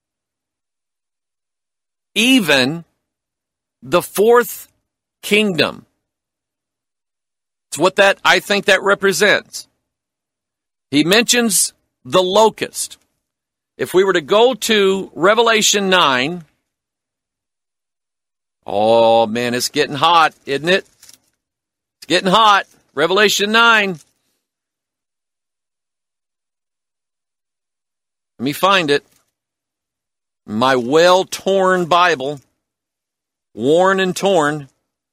Even the 4th kingdom. It's what I think that represents. He mentions the locust. If we were to go to Revelation 9, oh man, it's getting hot, isn't it? It's getting hot. Revelation 9. Let me find it. My well-torn Bible. Worn and torn.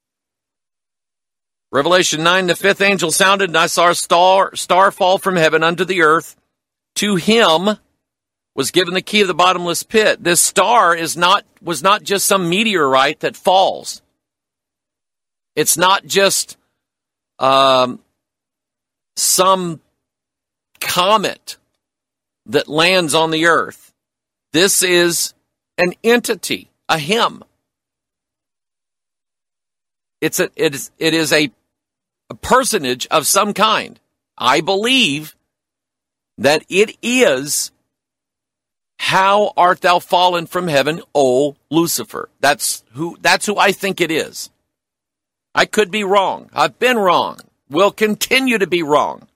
Revelation 9, the 5th angel sounded, and I saw a star fall from heaven unto the earth. To him was given the key of the bottomless pit. This star was not just some meteorite that falls. It's not just some comet that lands on the earth. This is an entity, a him. It is a personage of some kind. I believe that it is how art thou fallen from heaven, O Lucifer. That's who I think it is. I could be wrong. I've been wrong. Will continue to be wrong.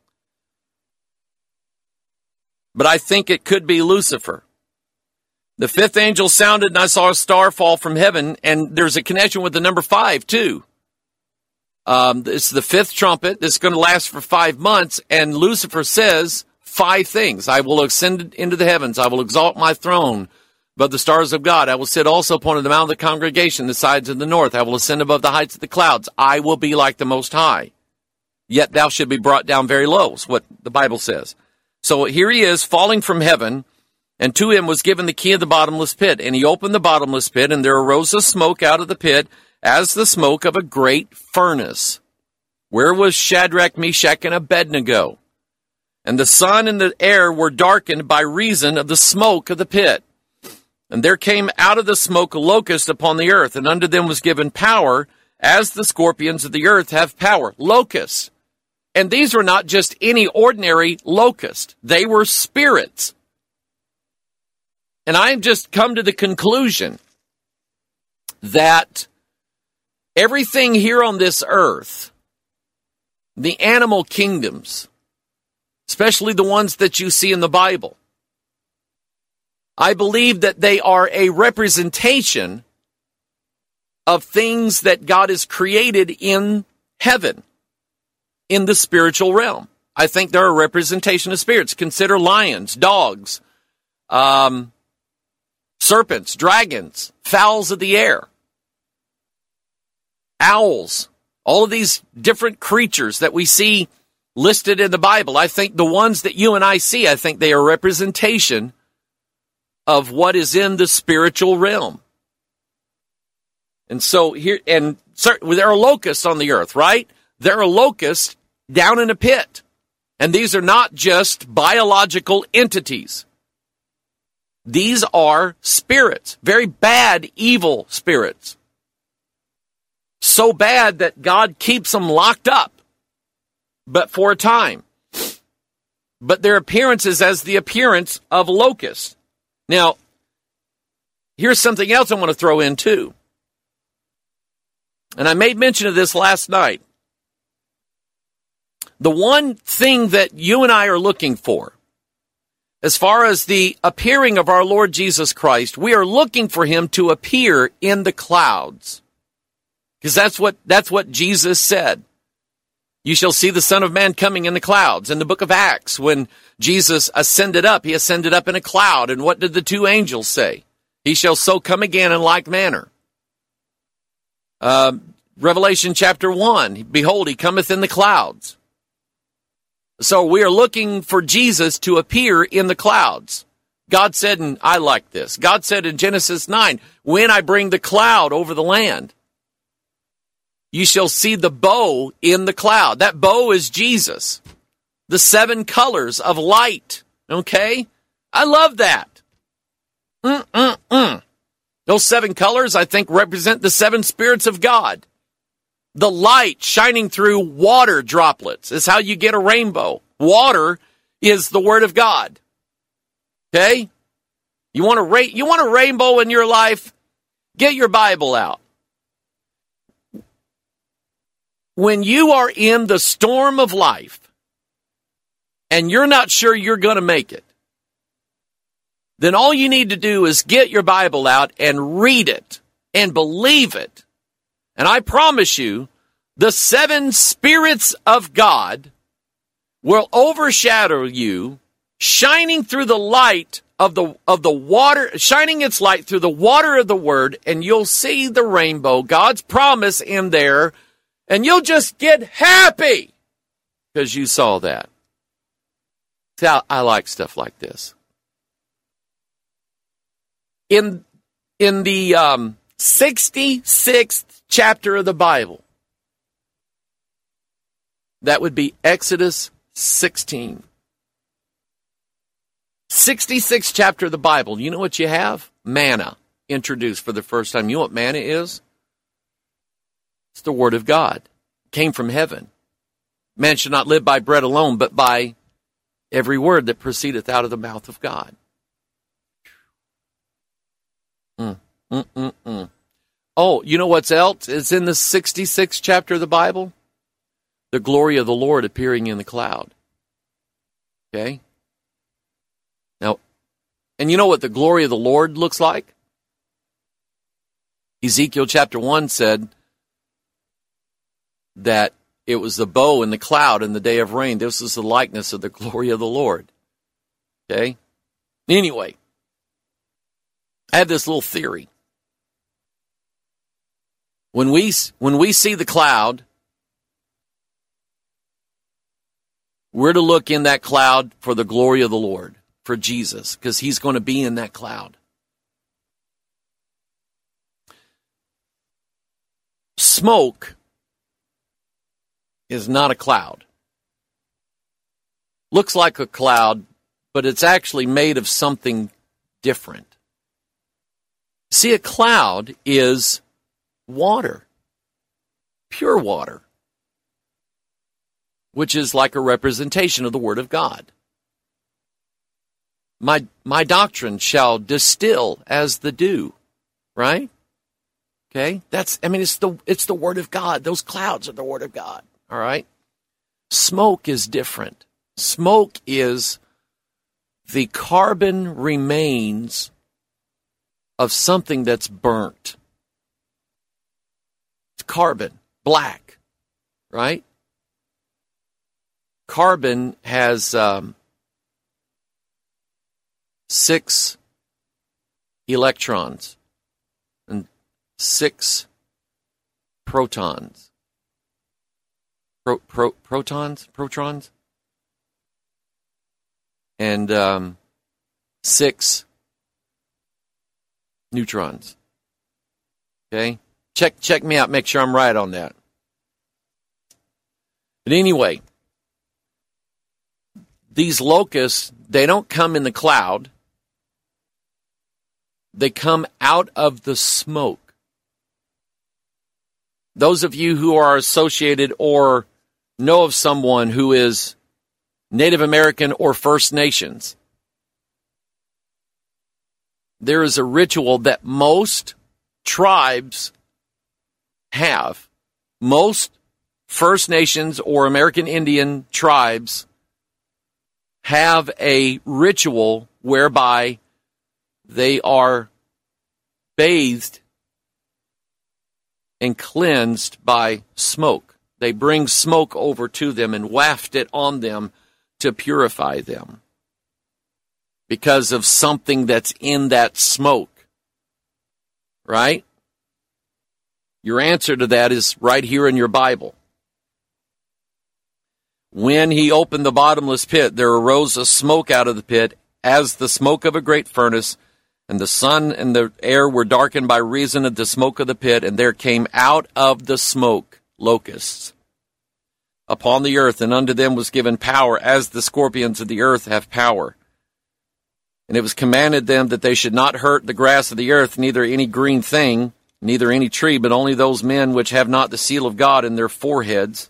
But I think it could be Lucifer. The 5th angel sounded, and I saw a star fall from heaven, and there's a connection with the number 5 too. It's the 5th trumpet. It's going to last for 5 months, and Lucifer says 5 things. I will ascend into the heavens. I will exalt my throne above the stars of God. I will sit also upon the mount of the congregation, the sides of the north. I will ascend above the heights of the clouds. I will be like the Most High. Yet thou should be brought down very low, is what the Bible says. So here he is falling from heaven, and to him was given the key of the bottomless pit. And he opened the bottomless pit, and there arose a smoke out of the pit, as the smoke of a great furnace. Where was Shadrach, Meshach, and Abednego? And the sun and the air were darkened by reason of the smoke of the pit. And there came out of the smoke a locust upon the earth, and unto them was given power, as the scorpions of the earth have power. Locusts. And these were not just any ordinary locust. They were spirits. And I have just come to the conclusion that everything here on this earth, the animal kingdoms, especially the ones that you see in the Bible, I believe that they are a representation of things that God has created in heaven, in the spiritual realm. I think they're a representation of spirits. Consider lions, dogs, serpents, dragons, fowls of the air, owls, all of these different creatures that we see listed in the Bible. I think the ones that you and I see, I think they are a representation of what is in the spiritual realm. And so here, and there are locusts on the earth, right? There are locusts down in a pit. And these are not just biological entities. These are spirits, very bad, evil spirits. So bad that God keeps them locked up, but for a time. But their appearance is as the appearance of locusts. Now, here's something else I want to throw in too. And I made mention of this last night. The one thing that you and I are looking for, as far as the appearing of our Lord Jesus Christ, we are looking for him to appear in the clouds. Because that's what Jesus said. You shall see the Son of Man coming in the clouds. In the book of Acts, when Jesus ascended up, he ascended up in a cloud. And what did the 2 angels say? He shall so come again in like manner. Revelation chapter 1, behold, he cometh in the clouds. So we are looking for Jesus to appear in the clouds. God said, and I like this, God said in Genesis 9, when I bring the cloud over the land, you shall see the bow in the cloud. That bow is Jesus. The 7 colors of light. Okay? I love that. Those 7 colors, I think, represent the 7 spirits of God. The light shining through water droplets is how you get a rainbow. Water is the Word of God. Okay? You want a rainbow in your life? Get your Bible out. When you are in the storm of life and you're not sure you're going to make it, then all you need to do is get your Bible out and read it and believe it. And I promise you, the 7 spirits of God will overshadow you, shining through the light of the water, shining its light through the water of the Word, and you'll see the rainbow, God's promise in there, and you'll just get happy because you saw that. See, I like stuff like this. In the 66th chapter of the Bible, that would be Exodus 16. 66th chapter of the Bible. You know what you have? Manna introduced for the first time. You know what manna is? It's the Word of God. It came from heaven. Man should not live by bread alone, but by every word that proceedeth out of the mouth of God. Oh, you know what's else? It's in the 66th chapter of the Bible. The glory of the Lord appearing in the cloud. Okay? Now, and you know what the glory of the Lord looks like? Ezekiel chapter 1 said that it was the bow in the cloud in the day of rain. This is the likeness of the glory of the Lord. Okay? Anyway, I have this little theory. When we see the cloud, we're to look in that cloud for the glory of the Lord, for Jesus, because he's going to be in that cloud. Smoke is not a cloud. Looks like a cloud, but it's actually made of something different. See, a cloud is water, pure water, which is like a representation of the Word of God. My doctrine shall distill as the dew, right? Okay, it's the Word of God. Those clouds are the Word of God. All right. Smoke is different. Smoke is the carbon remains of something that's burnt. It's carbon, black, right? Carbon has 6 electrons and 6 protons. Protons? And 6 neutrons. Okay? Check me out, make sure I'm right on that. But anyway, these locusts, they don't come in the cloud. They come out of the smoke. Those of you who are associated or know of someone who is Native American or First Nations, there is a ritual that most tribes have. Most First Nations or American Indian tribes have a ritual whereby they are bathed and cleansed by smoke. They bring smoke over to them and waft it on them to purify them because of something that's in that smoke. Right? Your answer to that is right here in your Bible. When he opened the bottomless pit, there arose a smoke out of the pit, as the smoke of a great furnace, and the sun and the air were darkened by reason of the smoke of the pit, and there came out of the smoke locusts upon the earth, and unto them was given power, as the scorpions of the earth have power. And it was commanded them that they should not hurt the grass of the earth, neither any green thing, neither any tree, but only those men which have not the seal of God in their foreheads.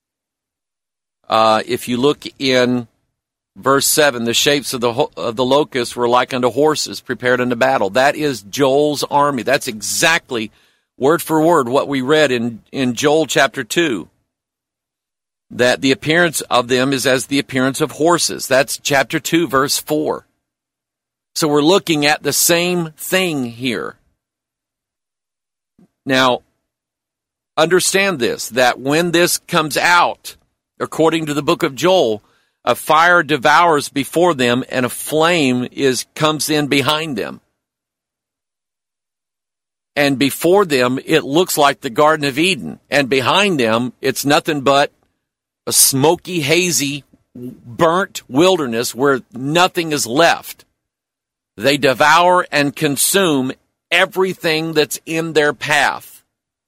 If you look in verse 7, the shapes of the locusts were like unto horses prepared unto battle. That is Joel's army. That's exactly, word for word, what we read in Joel chapter 2. That the appearance of them is as the appearance of horses. That's chapter 2, verse 4. So we're looking at the same thing here. Now, understand this, that when this comes out, according to the book of Joel, a fire devours before them and a flame comes in behind them. And before them, it looks like the Garden of Eden. And behind them, it's nothing but a smoky, hazy, burnt wilderness where nothing is left. They devour and consume everything that's in their path.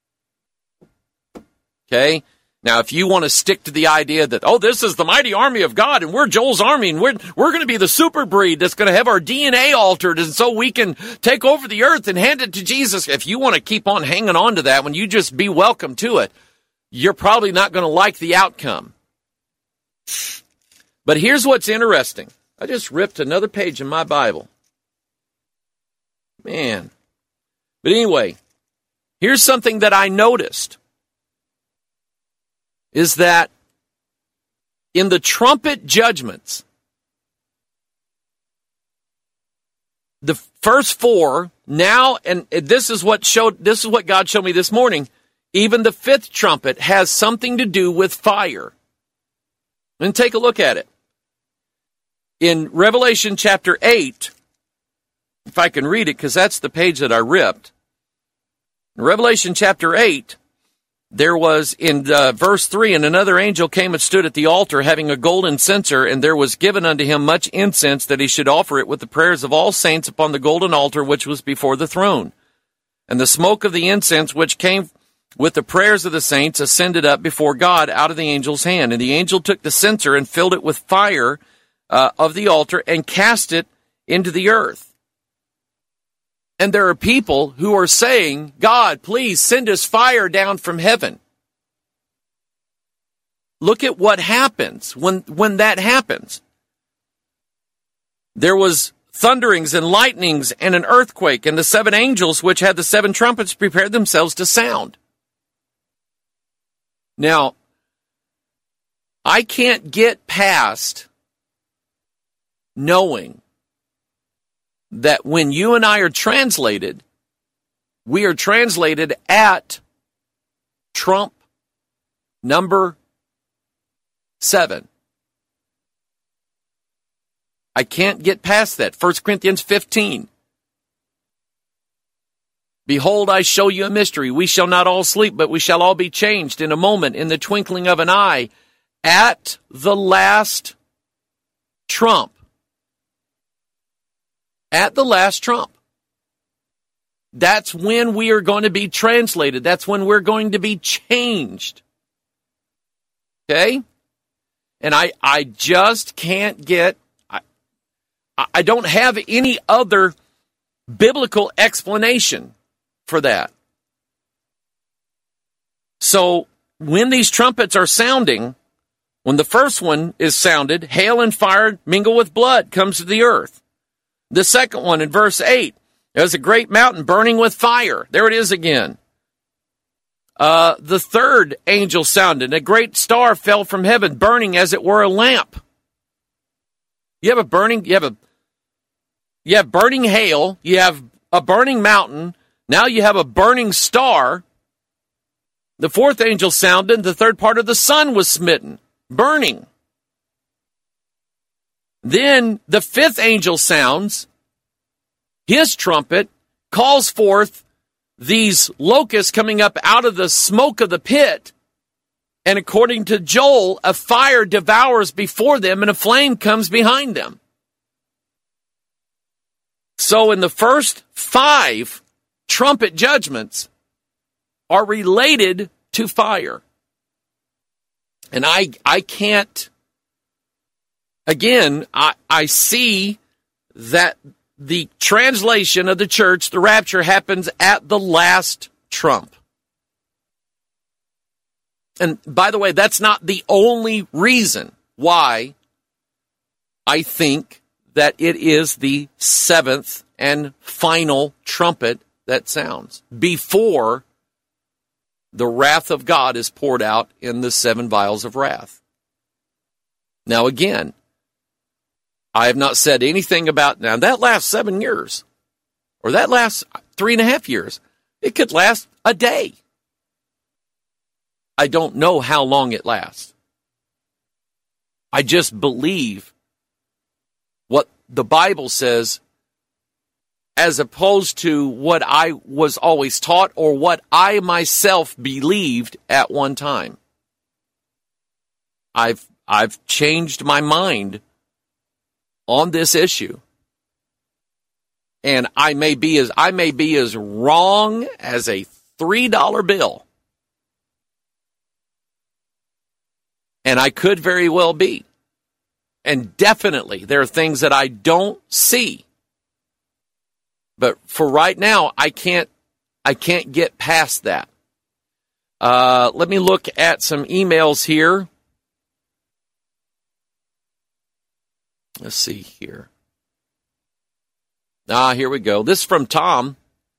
Okay? Now, if you want to stick to the idea that, this is the mighty army of God, and we're Joel's army, and we're going to be the super breed that's going to have our DNA altered, and so we can take over the earth and hand it to Jesus. If you want to keep on hanging on to that, when you just be welcome to it, you're probably not going to like the outcome. But here's what's interesting. I just ripped another page in my Bible. Man. But anyway, here's something that I noticed. Is that in the trumpet judgments, the first four now, and this is what God showed me this morning, even the fifth trumpet has something to do with fire. And take a look at it. In Revelation chapter 8, if I can read it, because that's the page that I ripped. In Revelation chapter 8, there was in verse 3, and another angel came and stood at the altar, having a golden censer, and there was given unto him much incense, that he should offer it with the prayers of all saints upon the golden altar which was before the throne. And the smoke of the incense which came with the prayers of the saints ascended up before God out of the angel's hand. And the angel took the censer and filled it with fire of the altar and cast it into the earth. And there are people who are saying, God, please send us fire down from heaven. Look at what happens when that happens. There was thunderings and lightnings and an earthquake, and the seven angels which had the seven trumpets prepared themselves to sound. Now, I can't get past knowing that when you and I are translated, we are translated at trump number 7. I can't get past that. 1 Corinthians 15. Behold, I show you a mystery. We shall not all sleep, but we shall all be changed in a moment, in the twinkling of an eye, at the last trump. At the last trump. That's when we are going to be translated. That's when we're going to be changed. Okay? And I just can't get, I don't have any other biblical explanation for that. So when these trumpets are sounding, when the first one is sounded, hail and fire mingle with blood comes to the earth. The second one in verse 8, there's a great mountain burning with fire. There it is again. The third angel sounded, a great star fell from heaven, burning as it were a lamp. You have burning hail, you have a burning mountain, now you have a burning star. The fourth angel sounded, the third part of the sun was smitten, burning. Then the fifth angel sounds, his trumpet calls forth these locusts coming up out of the smoke of the pit. And according to Joel, a fire devours before them and a flame comes behind them. So in the first 5 trumpet judgments are related to fire. And I can't, again, I see that the translation of the church, the rapture, happens at the last trump. And by the way, that's not the only reason why I think that it is the 7th and final trumpet that sounds before the wrath of God is poured out in the 7 vials of wrath. Now again, I have not said anything about, now that lasts 7 years, or that lasts 3.5 years. It could last a day. I don't know how long it lasts. I just believe what the Bible says as opposed to what I was always taught or what I myself believed at one time. I've changed my mind on this issue. And I may be as wrong as a $3 bill. And I could very well be. And definitely there are things that I don't see. But for right now, I can't get past that. Let me look at some emails here. Let's see here. Here we go. This is from Tom.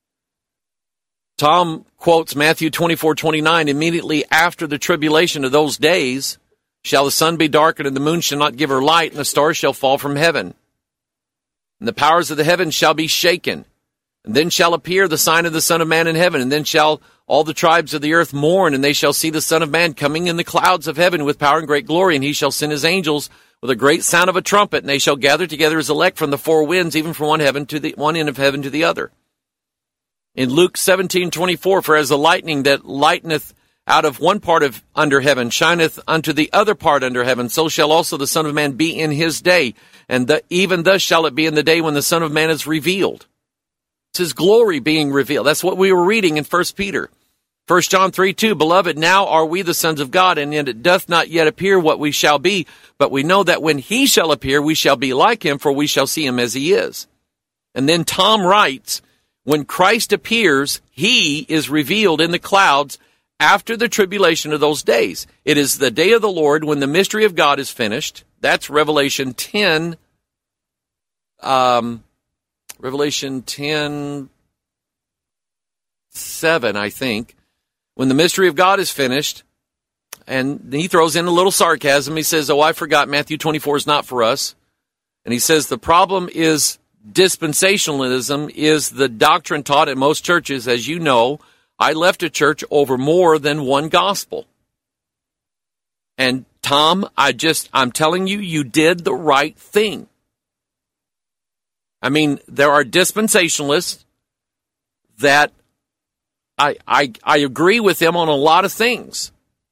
Tom quotes Matthew 24:29. Immediately after the tribulation of those days, shall the sun be darkened, and the moon shall not give her light, and the stars shall fall from heaven. And the powers of the heavens shall be shaken. And then shall appear the sign of the Son of Man in heaven. And then shall all the tribes of the earth mourn, and they shall see the Son of Man coming in the clouds of heaven with power and great glory. And he shall send his angels with a great sound of a trumpet, and they shall gather together his elect from the 4 winds, even from one end of heaven to the other. In Luke 17:24, for as the lightning that lighteneth out of one part of under heaven shineth unto the other part under heaven, so shall also the Son of Man be in his day. And even thus shall it be in the day when the Son of Man is revealed. It's his glory being revealed. That's what we were reading in 1 Peter. 1 John 3:2, beloved, now are we the sons of God, and yet it doth not yet appear what we shall be. But we know that when he shall appear, we shall be like him, for we shall see him as he is. And then Tom writes, when Christ appears, he is revealed in the clouds after the tribulation of those days. It is the day of the Lord when the mystery of God is finished. That's Revelation 10, Revelation 10:7, I think. When the mystery of God is finished, and he throws in a little sarcasm. He says, I forgot Matthew 24 is not for us. And he says the problem is dispensationalism is the doctrine taught at most churches. As you know, I left a church over more than one gospel. And Tom, I'm telling you, you did the right thing. I mean, there are dispensationalists that I agree with them on a lot of things.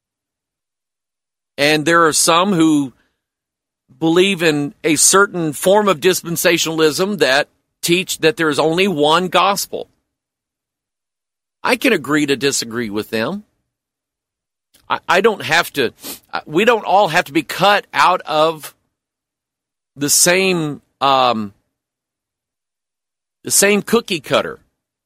And there are some who believe in a certain form of dispensationalism that teach that there is only one gospel. I can agree to disagree with them. I don't have to, we don't all have to be cut out of the same cookie cutter.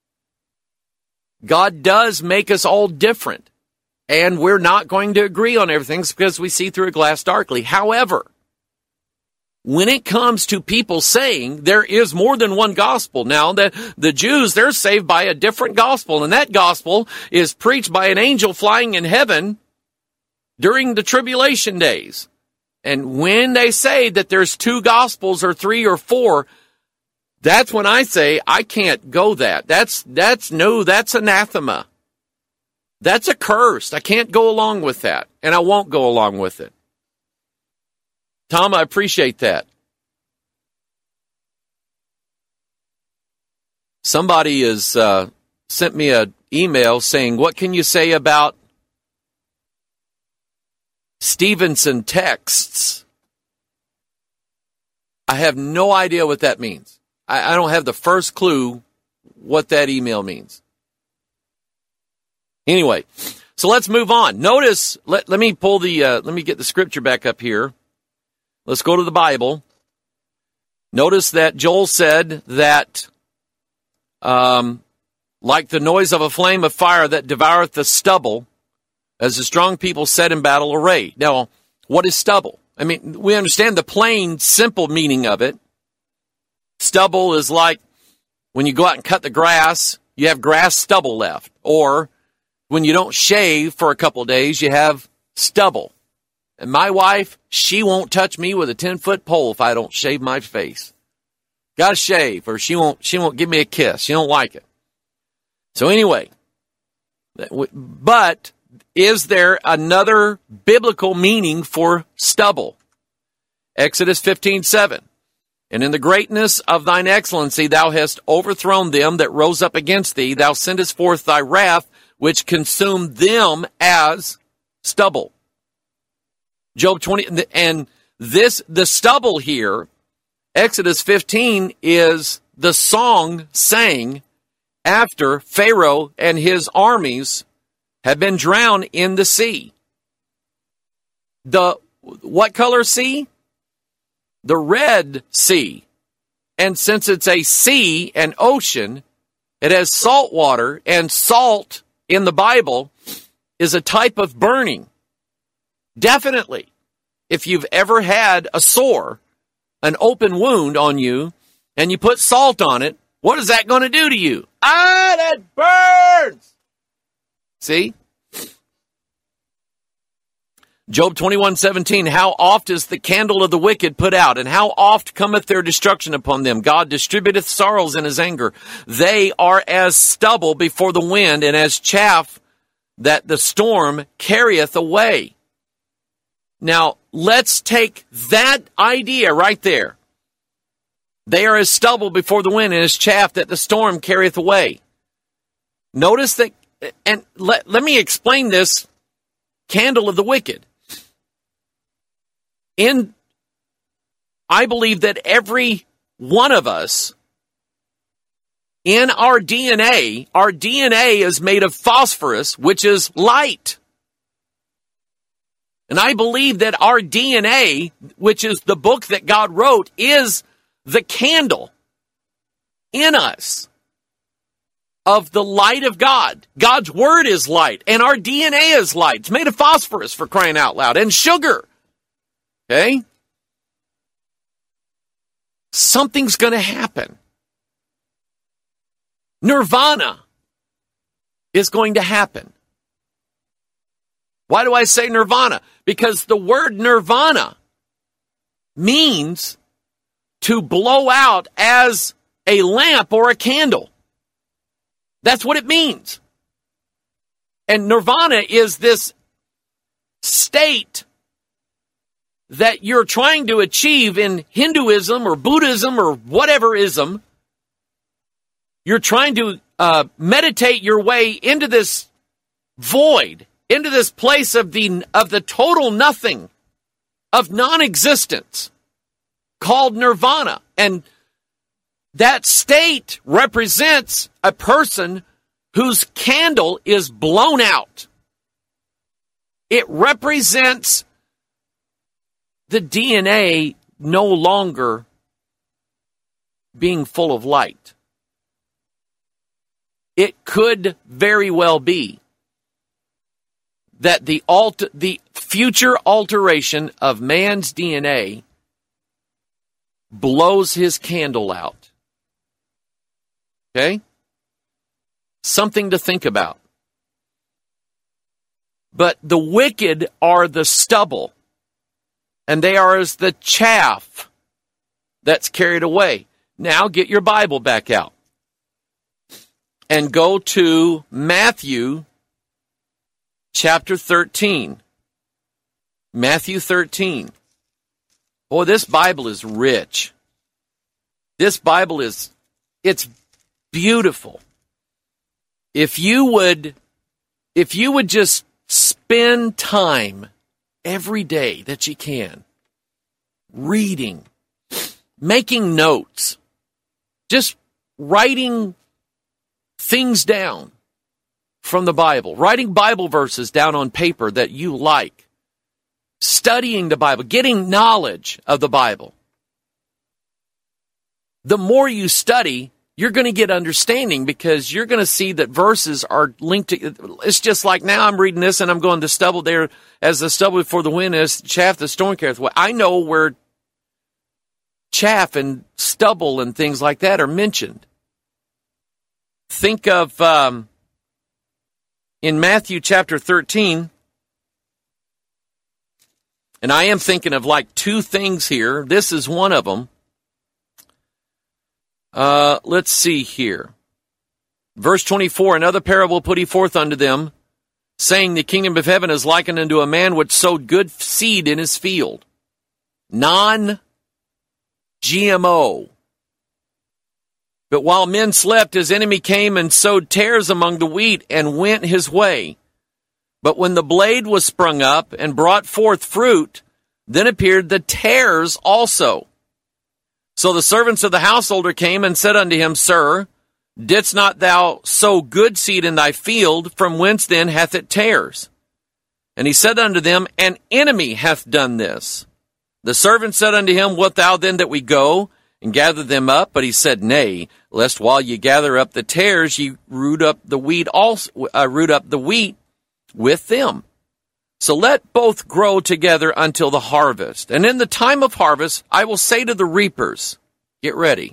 God does make us all different, and we're not going to agree on everything because we see through a glass darkly. However, when it comes to people saying there is more than one gospel, now that the Jews, they're saved by a different gospel, and that gospel is preached by an angel flying in heaven during the tribulation days. And when they say that there's 2 gospels or 3 or 4, that's when I say I can't go that. That's anathema. That's accursed. I can't go along with that, and I won't go along with it. Tom, I appreciate that. Somebody is sent me an email saying, what can you say about Stevenson texts? I have no idea what that means. I don't have the first clue what that email means. Anyway, so let's move on. Notice, let me pull let me get the scripture back up here. Let's go to the Bible. Notice that Joel said that, like the noise of a flame of fire that devoureth the stubble, as the strong people set in battle array. Now, what is stubble? I mean, we understand the plain, simple meaning of it. Stubble is like when you go out and cut the grass, you have grass stubble left. Or when you don't shave for a couple of days, you have stubble. And my wife, she won't touch me with a 10-foot pole if I don't shave my face. Got to shave, or she won't give me a kiss. She don't like it. So anyway, but is there another biblical meaning for stubble? Exodus 15:7. And in the greatness of thine excellency thou hast overthrown them that rose up against thee. Thou sendest forth thy wrath, which consumed them as stubble. Job 20, and the stubble here, Exodus 15, is the song sang after Pharaoh and his armies had been drowned in the sea. What color sea? The Red Sea. And since it's a sea, an ocean, it has salt water, and salt in the Bible is a type of burning. Definitely. If you've ever had a sore, an open wound on you, and you put salt on it, what is that going to do to you? That burns! See? Job 21:17, how oft is the candle of the wicked put out, and how oft cometh their destruction upon them? God distributeth sorrows in his anger. They are as stubble before the wind, and as chaff that the storm carrieth away. Now, let's take that idea right there. They are as stubble before the wind, and as chaff that the storm carrieth away. Notice that, and let me explain this candle of the wicked. I believe that every one of us, in our DNA is made of phosphorus, which is light. And I believe that our DNA, which is the book that God wrote, is the candle in us of the light of God. God's word is light, and our DNA is light. It's made of phosphorus, for crying out loud, and sugar. Okay? Something's going to happen. Nirvana is going to happen. Why do I say nirvana? Because the word nirvana means to blow out as a lamp or a candle. That's what it means. And nirvana is this state that you're trying to achieve in Hinduism or Buddhism or whatever ism. You're trying to meditate your way into this void, into this place of the total nothing, of non-existence, called nirvana. And that state represents a person whose candle is blown out. It represents the DNA no longer being full of light. It could very well be that the future alteration of man's DNA blows his candle out. Okay? Something to think about. But the wicked are the stubble, and they are as the chaff that's carried away. Now get your Bible back out and go to Matthew chapter 13. Matthew 13. Boy, this Bible is rich. This Bible it's beautiful. if you would just spend time every day that you can, reading, making notes, just writing things down from the Bible, writing Bible verses down on paper that you like, studying the Bible, getting knowledge of the Bible. The more you study, you're going to get understanding, because you're going to see that verses are linked to. It's just like now I'm reading this and I'm going, the stubble there, as the stubble before the wind is, chaff the storm careth away. I know where chaff and stubble and things like that are mentioned. Think of in Matthew chapter 13, and I am thinking of like two things here. This is one of them. Let's see here. Verse 24, another parable put he forth unto them, saying, the kingdom of heaven is likened unto a man which sowed good seed in his field. Non-GMO. But while men slept, his enemy came and sowed tares among the wheat and went his way. But when the blade was sprung up and brought forth fruit, then appeared the tares also. So the servants of the householder came and said unto him, Sir, didst not thou sow good seed in thy field? From whence then hath it tares? And he said unto them, An enemy hath done this. The servant said unto him, Wilt thou then that we go and gather them up? But he said, Nay, lest while ye gather up the tares, ye root up the wheat with them. So let both grow together until the harvest. And in the time of harvest, I will say to the reapers, get ready.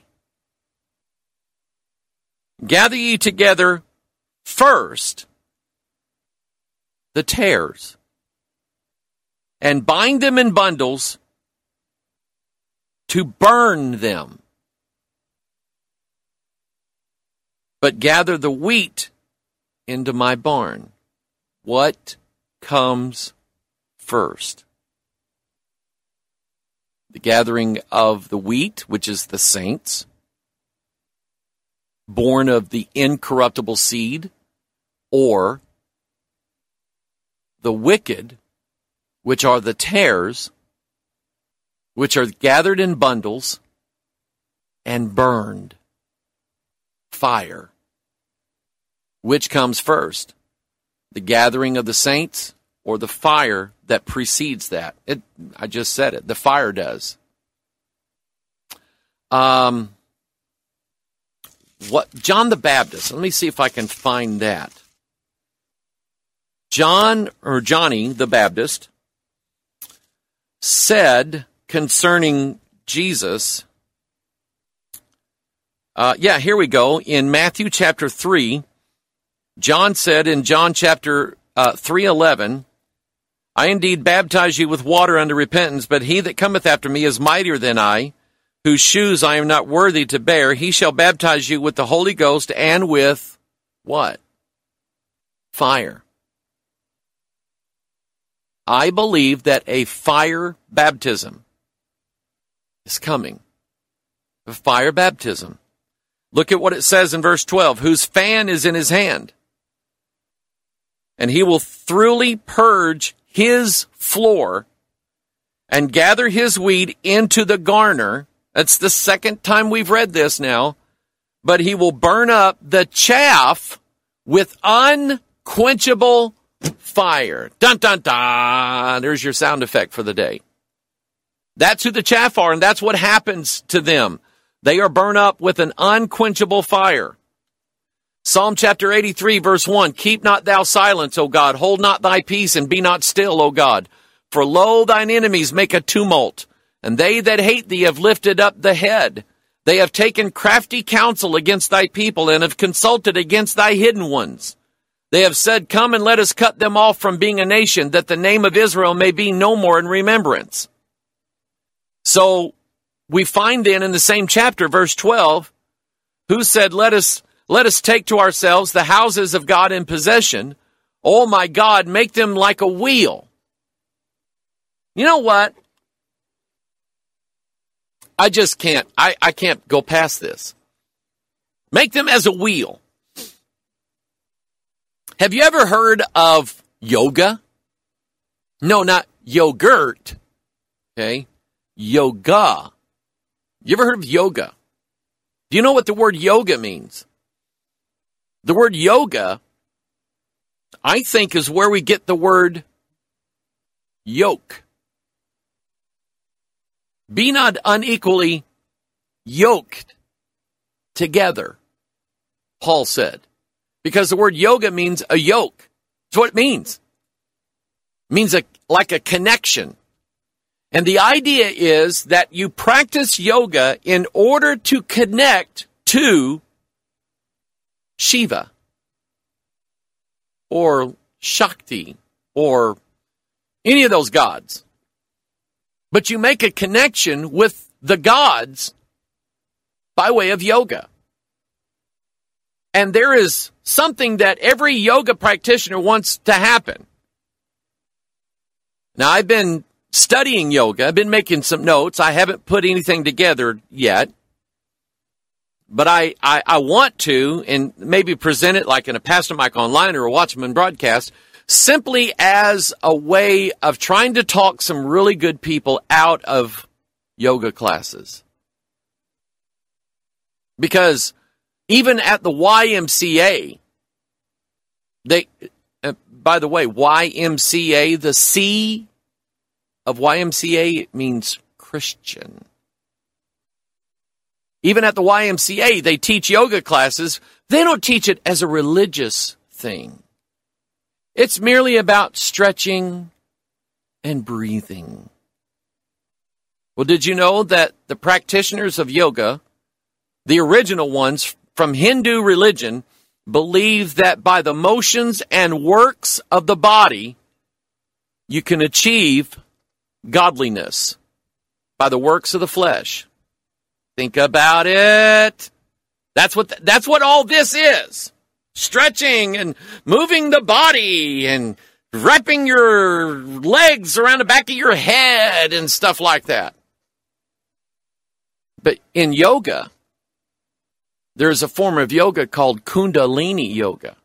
Gather ye together first the tares, and bind them in bundles to burn them. But gather the wheat into my barn. What comes first? The gathering of the wheat, which is the saints, born of the incorruptible seed, or the wicked, which are the tares, which are gathered in bundles and burned. Fire. Which comes first? The gathering of the saints, or the fire that precedes that? I just said it. The fire does. What John the Baptist? Let me see if I can find that. Johnny the Baptist said concerning Jesus. Here we go. In Matthew chapter 3, John said in John chapter 3:11, I indeed baptize you with water unto repentance, but he that cometh after me is mightier than I, whose shoes I am not worthy to bear. He shall baptize you with the Holy Ghost and with what? Fire. I believe that a fire baptism is coming. A fire baptism. Look at what it says in verse 12. Whose fan is in his hand, and he will thoroughly purge his floor and gather his wheat into the garner. That's the second time we've read this now. But he will burn up the chaff with unquenchable fire. Dun, dun, dun. There's your sound effect for the day. That's who the chaff are, and that's what happens to them. They are burned up with an unquenchable fire. Psalm chapter 83, verse 1, Keep not thou silence, O God. Hold not thy peace, and be not still, O God. For lo, thine enemies make a tumult, and they that hate thee have lifted up the head. They have taken crafty counsel against thy people, and have consulted against thy hidden ones. They have said, Come and let us cut them off from being a nation, that the name of Israel may be no more in remembrance. So we find then in the same chapter, verse 12, who said, Let us take to ourselves the houses of God in possession. Oh my God, make them like a wheel. You know what? I just can't. I can't go past this. Make them as a wheel. Have you ever heard of yoga? No, not yogurt. Okay? Yoga. You ever heard of yoga? Do you know what the word yoga means? The word yoga, I think, is where we get the word yoke. Be not unequally yoked together, Paul said. Because the word yoga means a yoke. That's what it means. It means like a connection. And the idea is that you practice yoga in order to connect to Shiva or Shakti or any of those gods. But you make a connection with the gods by way of yoga. And there is something that every yoga practitioner wants to happen. Now, I've been studying yoga. I've been making some notes. I haven't put anything together yet. But I want to, and maybe present it like in a Pastor Mike Online or a Watchman broadcast, simply as a way of trying to talk some really good people out of yoga classes. Because even at the YMCA, by the way, YMCA, the C of YMCA means Christian. Even at the YMCA, they teach yoga classes. They don't teach it as a religious thing. It's merely about stretching and breathing. Well, did you know that the practitioners of yoga, the original ones from Hindu religion, believe that by the motions and works of the body, you can achieve godliness by the works of the flesh. Think about it. That's what all this is. Stretching and moving the body and wrapping your legs around the back of your head and stuff like that. But in yoga, there's a form of yoga called Kundalini yoga.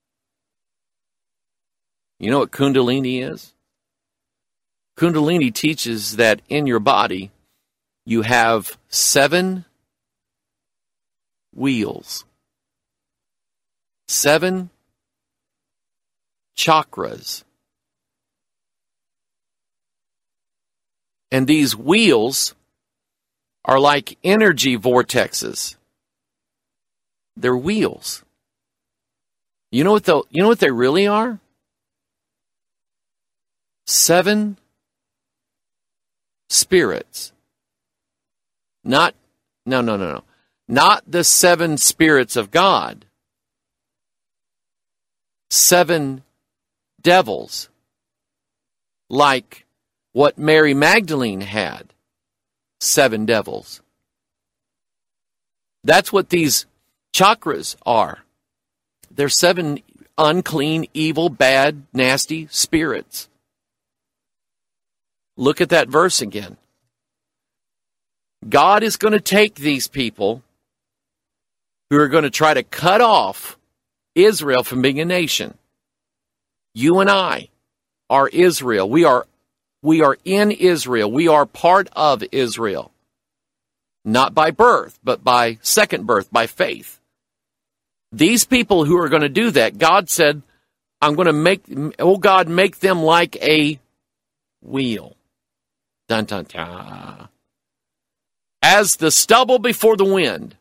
You know what Kundalini is? Kundalini teaches that in your body, you have 7 wheels, 7 chakras. And these wheels are like energy vortexes. They're wheels. You know what they really are? 7 spirits. Not the 7 spirits of God. 7 devils. Like what Mary Magdalene had. 7 devils. That's what these chakras are. They're 7 unclean, evil, bad, nasty spirits. Look at that verse again. God is going to take these people who are going to try to cut off Israel from being a nation. You and I are Israel. We are in Israel. We are part of Israel. Not by birth, but by second birth, by faith. These people who are going to do that, God said, I'm going to make them like a wheel. Dun, dun, dun. As the stubble before the wind.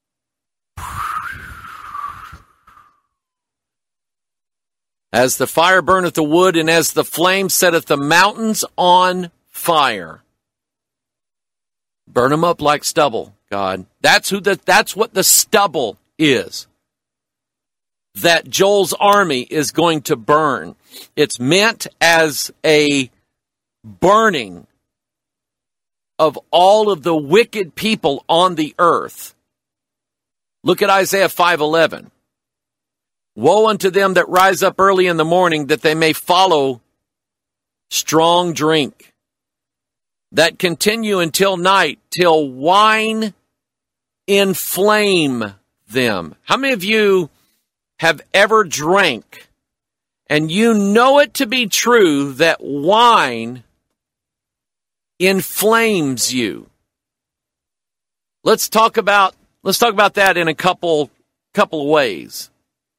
As the fire burneth the wood, and as the flame setteth the mountains on fire. Burn them up like stubble, God. That's what the stubble is. That Joel's army is going to burn. It's meant as a burning of all of the wicked people on the earth. Look at Isaiah 5:11. Woe unto them that rise up early in the morning, that they may follow strong drink, that continue until night, till wine inflame them. How many of you have ever drank and you know it to be true that wine inflames you. Let's talk about that in a couple of ways.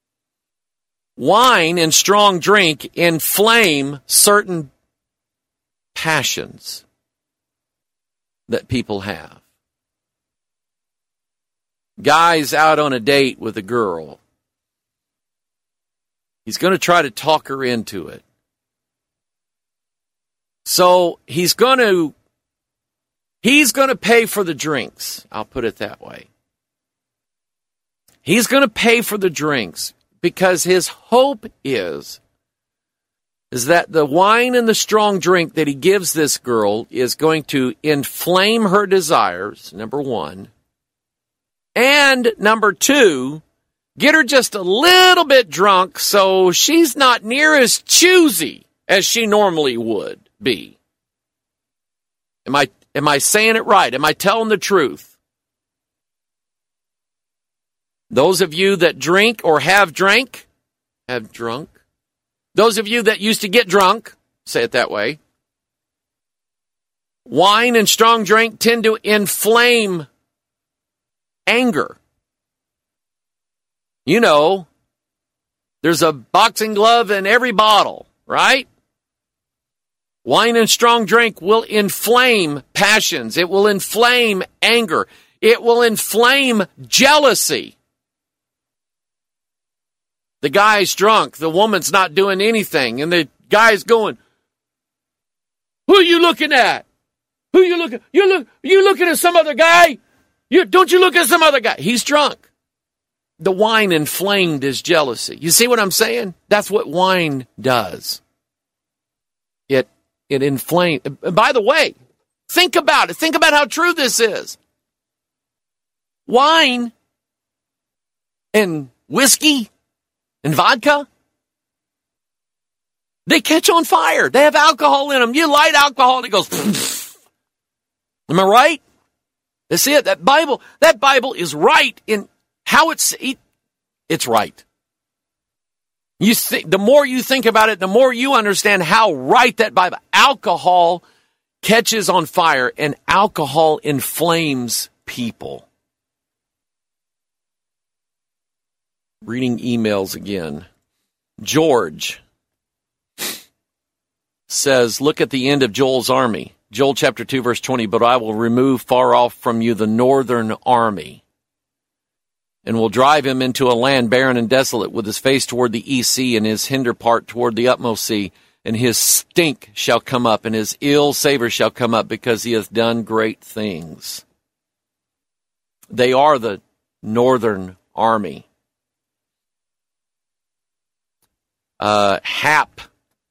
Wine and strong drink inflame certain passions that people have. Guy's out on a date with a girl. He's going to try to talk her into it. So he's going to pay for the drinks. I'll put it that way. He's going to pay for the drinks because his hope is that the wine and the strong drink that he gives this girl is going to inflame her desires, number one. And number two, get her just a little bit drunk so she's not near as choosy as she normally would be. Am I saying it right? Am I telling the truth? Those of you that drink or have drunk. Those of you that used to get drunk, say it that way. Wine and strong drink tend to inflame anger. You know, there's a boxing glove in every bottle, right? Wine and strong drink will inflame passions. It will inflame anger. It will inflame jealousy. The guy's drunk. The woman's not doing anything. And the guy's going, who are you looking at? Who are you looking? You looking at some other guy? Don't you look at some other guy? He's drunk. The wine inflamed his jealousy. You see what I'm saying? That's what wine does. It inflames. By the way, think about it. Think about how true this is. Wine and whiskey and vodka, they catch on fire. They have alcohol in them. You light alcohol and it goes, pfft. Am I right? You see it? That Bible is right in how it's right. You think, the more you think about it, the more you understand how right that Bible. Alcohol catches on fire and alcohol inflames people. Reading emails again. George says, look at the end of Joel's army. Joel chapter 2, verse 20, but I will remove far off from you the northern army, and will drive him into a land barren and desolate, with his face toward the east sea, and his hinder part toward the utmost sea. And his stink shall come up, and his ill savor shall come up, because he hath done great things. They are the northern army. Hap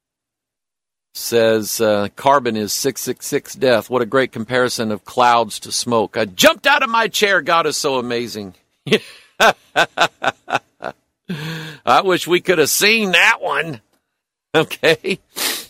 says, carbon is 666 death. What a great comparison of clouds to smoke. I jumped out of my chair. God is so amazing. I wish we could have seen that one. Okay.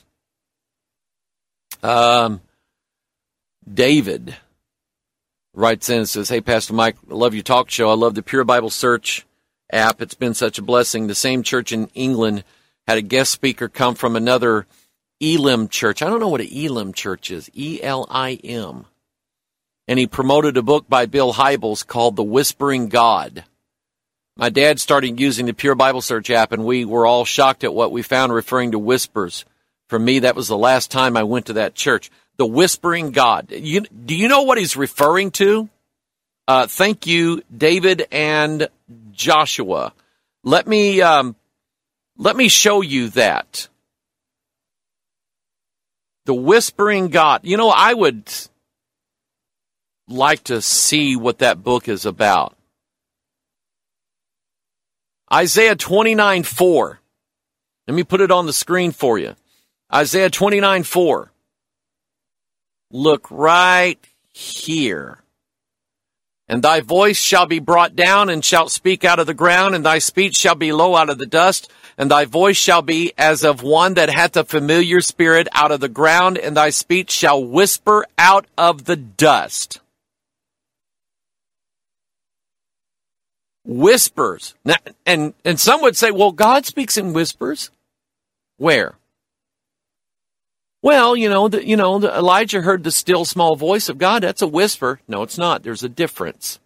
David writes in and says, hey, Pastor Mike, I love your talk show. I love the Pure Bible Search app. It's been such a blessing. The same church in England had a guest speaker come from another Elim church. I don't know what an Elim church is. E-L-I-M. And he promoted a book by Bill Hybels called The Whispering God. My dad started using the Pure Bible Search app, and we were all shocked at what we found referring to whispers. For me, that was the last time I went to that church. The Whispering God. Do you know what he's referring to? Thank you, David and Joshua. Let me show you that. The Whispering God. You know, I would like to see what that book is about. Isaiah 29:4. Let me put it on the screen for you. Isaiah 29:4. Look right here. And thy voice shall be brought down, and shalt speak out of the ground, and thy speech shall be low out of the dust, and thy voice shall be as of one that hath a familiar spirit out of the ground, and thy speech shall whisper out of the dust. Whispers. Now, and some would say, well, God speaks in whispers. Where? Well, Elijah heard the still small voice of God. That's a whisper. No, it's not. There's a difference.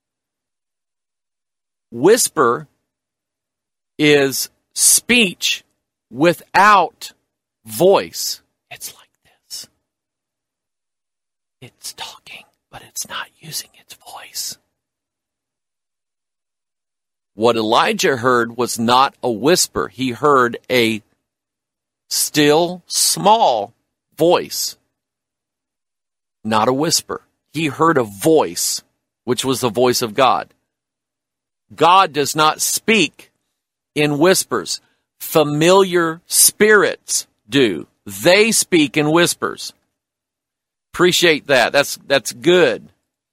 Whisper is speech without voice. It's like this. It's talking, but it's not using its voice. What Elijah heard was not a whisper. He heard a still, small voice, not a whisper. He heard a voice, which was the voice of God. God does not speak in whispers. Familiar spirits do. They speak in whispers. Appreciate that. That's good.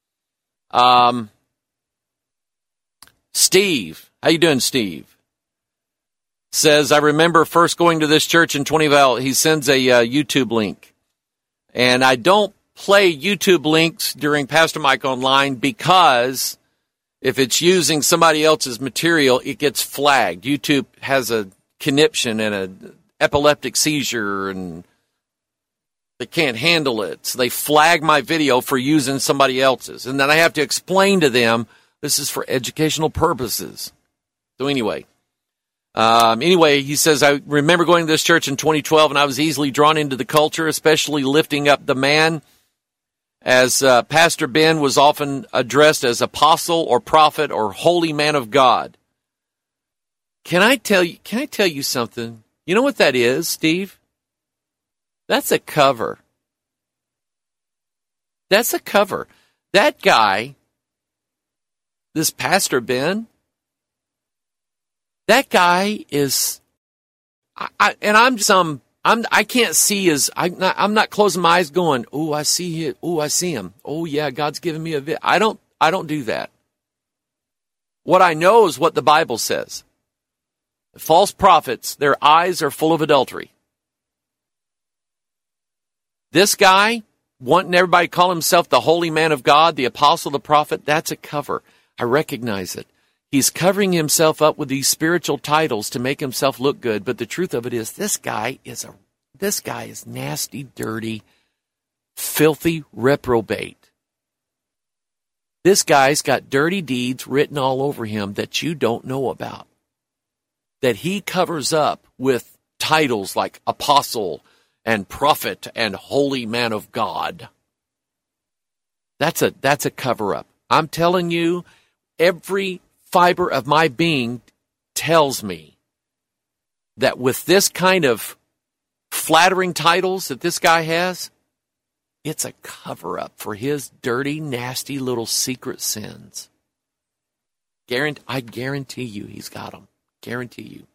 Steve, how you doing, Steve? Says, I remember first going to this church in 2012. He sends a YouTube link. And I don't play YouTube links during Pastor Mike Online because if it's using somebody else's material, it gets flagged. YouTube has a conniption and an epileptic seizure, and they can't handle it. So they flag my video for using somebody else's. And then I have to explain to them, this is for educational purposes. So anyway, he says, I remember going to this church in 2012, and I was easily drawn into the culture, especially lifting up the man, as Pastor Ben was often addressed as apostle or prophet or holy man of God. Can I tell you something? You know what that is, Steve? That's a cover. That's a cover. That guy, this Pastor Ben, that guy is, I can't see his, I'm not closing my eyes going, oh, I see it. Oh, I see him. Oh yeah, God's giving me a I don't do that. What I know is what the Bible says. False prophets, their eyes are full of adultery. This guy, wanting everybody to call himself the holy man of God, the apostle, the prophet, that's a cover. I recognize it. He's covering himself up with these spiritual titles to make himself look good. But the truth of it is, this guy is nasty, dirty, filthy reprobate. This guy's got dirty deeds written all over him that you don't know about, that he covers up with titles like apostle and prophet and holy man of God. That's a cover-up. I'm telling you, every fiber of my being tells me that with this kind of flattering titles that this guy has, it's a cover-up for his dirty, nasty little secret sins. I guarantee you he's got them. Guarantee you.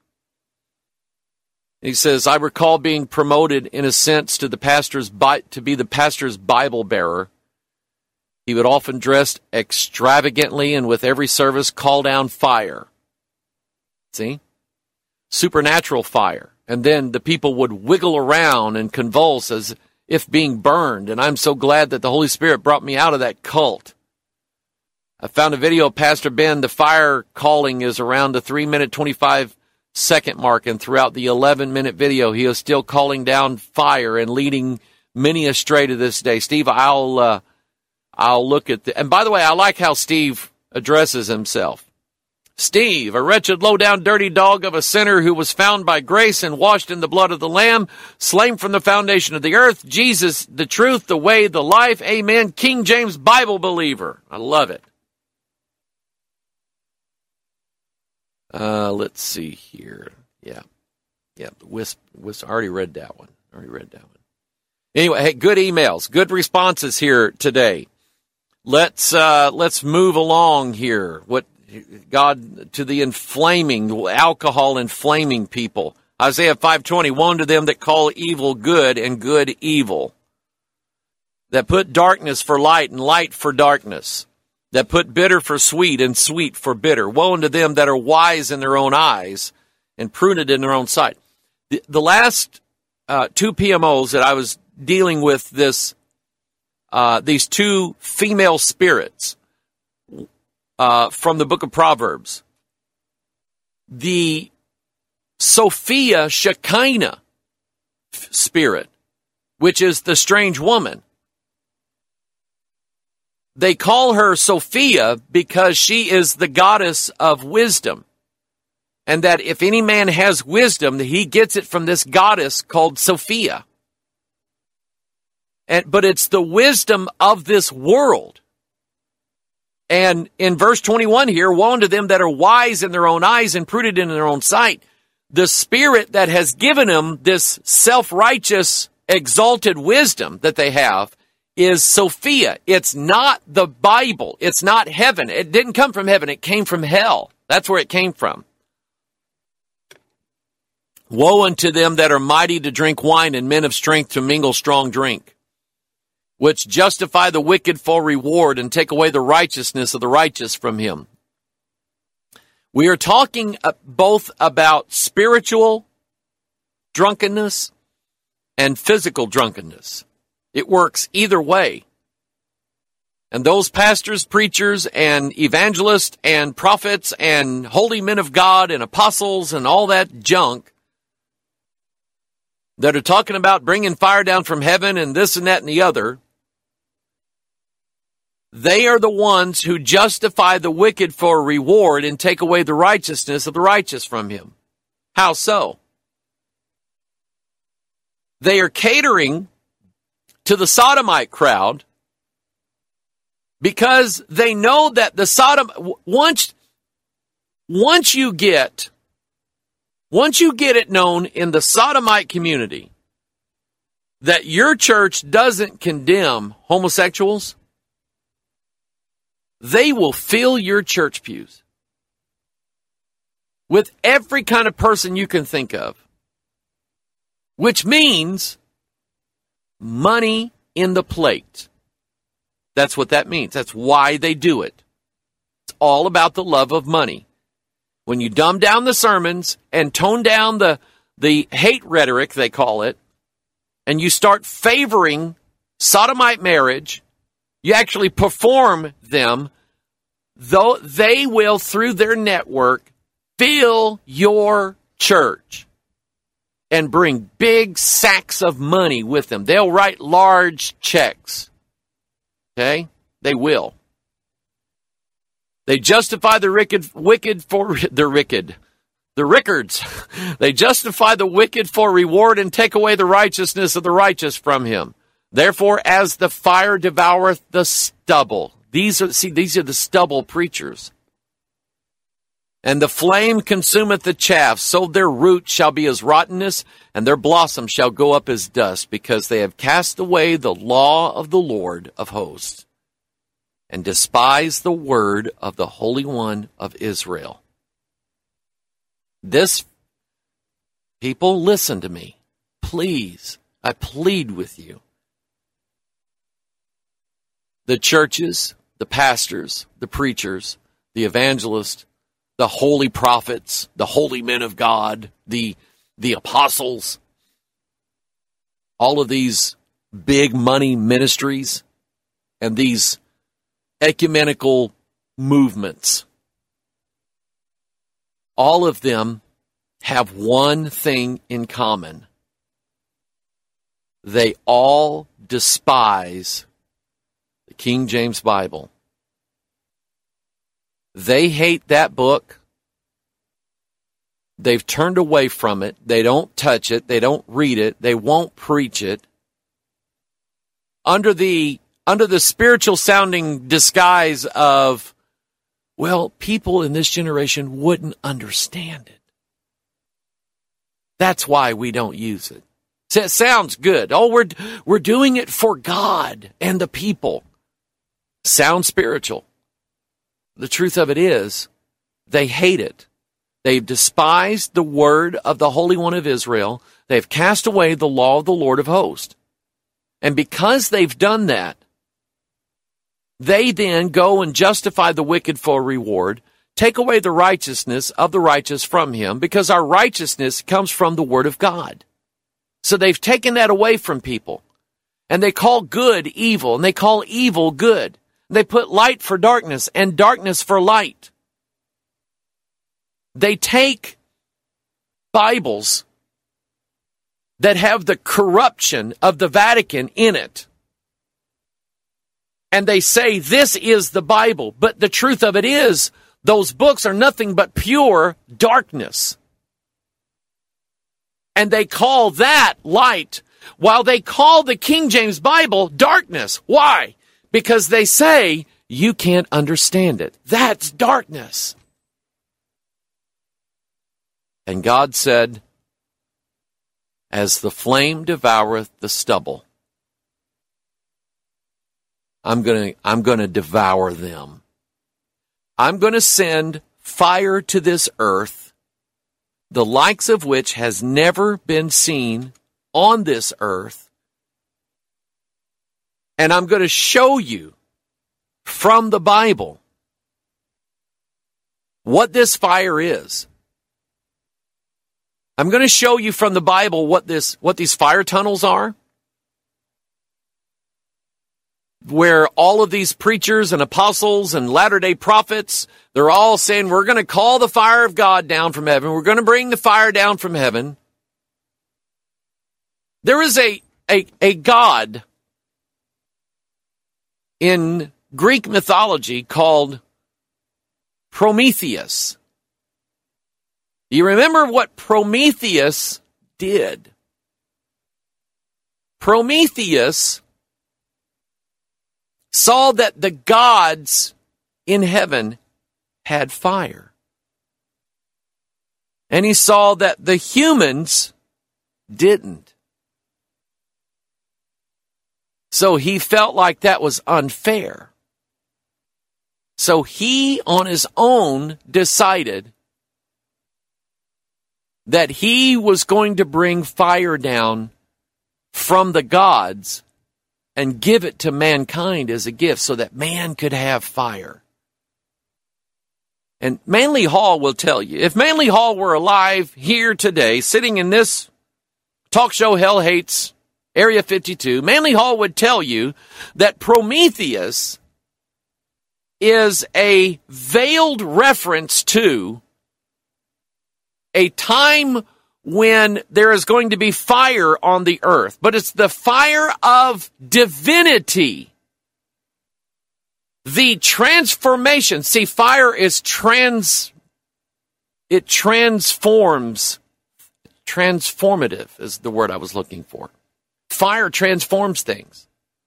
He says, I recall being promoted in a sense to be the pastor's Bible bearer. He would often dress extravagantly and with every service call down fire. See? Supernatural fire. And then the people would wiggle around and convulse as if being burned. And I'm so glad that the Holy Spirit brought me out of that cult. I found a video of Pastor Ben. The fire calling is around the 3-minute, 25-second mark. And throughout the 11-minute video, he is still calling down fire and leading many astray to this day. Steve, I'll look at and by the way, I like how Steve addresses himself. Steve, a wretched, low-down, dirty dog of a sinner who was found by grace and washed in the blood of the Lamb, slain from the foundation of the earth. Jesus, the truth, the way, the life. Amen. King James Bible believer. I love it. Let's see here. Yeah. Wisp. I already read that one. Anyway, hey, good emails, good responses here today. Let's move along here. What God to the alcohol inflaming people. Isaiah 5:20, woe to them that call evil good and good evil, that put darkness for light and light for darkness, that put bitter for sweet and sweet for bitter. Woe unto them that are wise in their own eyes and prudent in their own sight. The last 2 PMOs that I was dealing with these 2 female spirits from the book of Proverbs. The Sophia Shekinah spirit, which is the strange woman. They call her Sophia because she is the goddess of wisdom. And that if any man has wisdom, he gets it from this goddess called Sophia. But it's the wisdom of this world. And in verse 21 here, woe unto them that are wise in their own eyes and prudent in their own sight. The spirit that has given them this self-righteous, exalted wisdom that they have is Sophia. It's not the Bible. It's not heaven. It didn't come from heaven. It came from hell. That's where it came from. Woe unto them that are mighty to drink wine and men of strength to mingle strong drink, which justify the wicked for reward and take away the righteousness of the righteous from him. We are talking both about spiritual drunkenness and physical drunkenness. It works either way. And those pastors, preachers, and evangelists, and prophets, and holy men of God, and apostles, and all that junk that are talking about bringing fire down from heaven and this and that and the other, they are the ones who justify the wicked for reward and take away the righteousness of the righteous from him. How so? They are catering to the sodomite crowd because they know that the once you get it known in the sodomite community that your church doesn't condemn homosexuals, they will fill your church pews with every kind of person you can think of, which means money in the plate. That's what that means. That's why they do it. It's all about the love of money. When you dumb down the sermons and tone down the hate rhetoric, they call it, and you start favoring sodomite marriage, you actually perform them, though they will, through their network, fill your church and bring big sacks of money with them. They'll write large checks. Okay? They will. They justify the wicked for the wicked. The Rickards. They justify the wicked for reward and take away the righteousness of the righteous from him. Therefore, as the fire devoureth the stubble. These are the stubble preachers. And the flame consumeth the chaff, so their root shall be as rottenness, and their blossom shall go up as dust, because they have cast away the law of the Lord of hosts, and despised the word of the Holy One of Israel. This, people, listen to me. Please, I plead with you. The churches, the pastors, the preachers, the evangelists, the holy prophets, the holy men of God, the apostles, all of these big money ministries and these ecumenical movements, all of them have one thing in common. They all despise the King James Bible. They hate that book. They've turned away from it. They don't touch it. They don't read it. They won't preach it. Under the spiritual sounding disguise of, well, people in this generation wouldn't understand it. That's why we don't use it. So it sounds good. Oh, we're doing it for God and the people. Sounds spiritual. The truth of it is, they hate it. They've despised the word of the Holy One of Israel. They've cast away the law of the Lord of hosts. And because they've done that, they then go and justify the wicked for reward, take away the righteousness of the righteous from him, because our righteousness comes from the word of God. So they've taken that away from people. And they call good evil, and they call evil good. They put light for darkness and darkness for light. They take Bibles that have the corruption of the Vatican in it. And they say this is the Bible. But the truth of it is, those books are nothing but pure darkness. And they call that light, while they call the King James Bible darkness. Why? Because they say you can't understand it. That's darkness. And God said, as the flame devoureth the stubble, I'm going to devour them. I'm going to send fire to this earth, the likes of which has never been seen on this earth. And I'm going to show you from the Bible what this fire is. I'm going to show you from the Bible what these fire tunnels are, where all of these preachers and apostles and Latter-day Prophets, they're all saying, we're going to call the fire of God down from heaven. We're going to bring the fire down from heaven. There is a god in Greek mythology called Prometheus. You remember what Prometheus did? Prometheus saw that the gods in heaven had fire. And he saw that the humans didn't. So he felt like that was unfair. So he on his own decided that he was going to bring fire down from the gods and give it to mankind as a gift so that man could have fire. And Manly Hall will tell you, if Manly Hall were alive here today, sitting in this talk show Hell Hates, Area 52, Manly Hall would tell you that Prometheus is a veiled reference to a time when there is going to be fire on the earth, but it's the fire of divinity. The transformation. See, fire is it transforms. Transformative is the word I was looking for. Fire transforms things.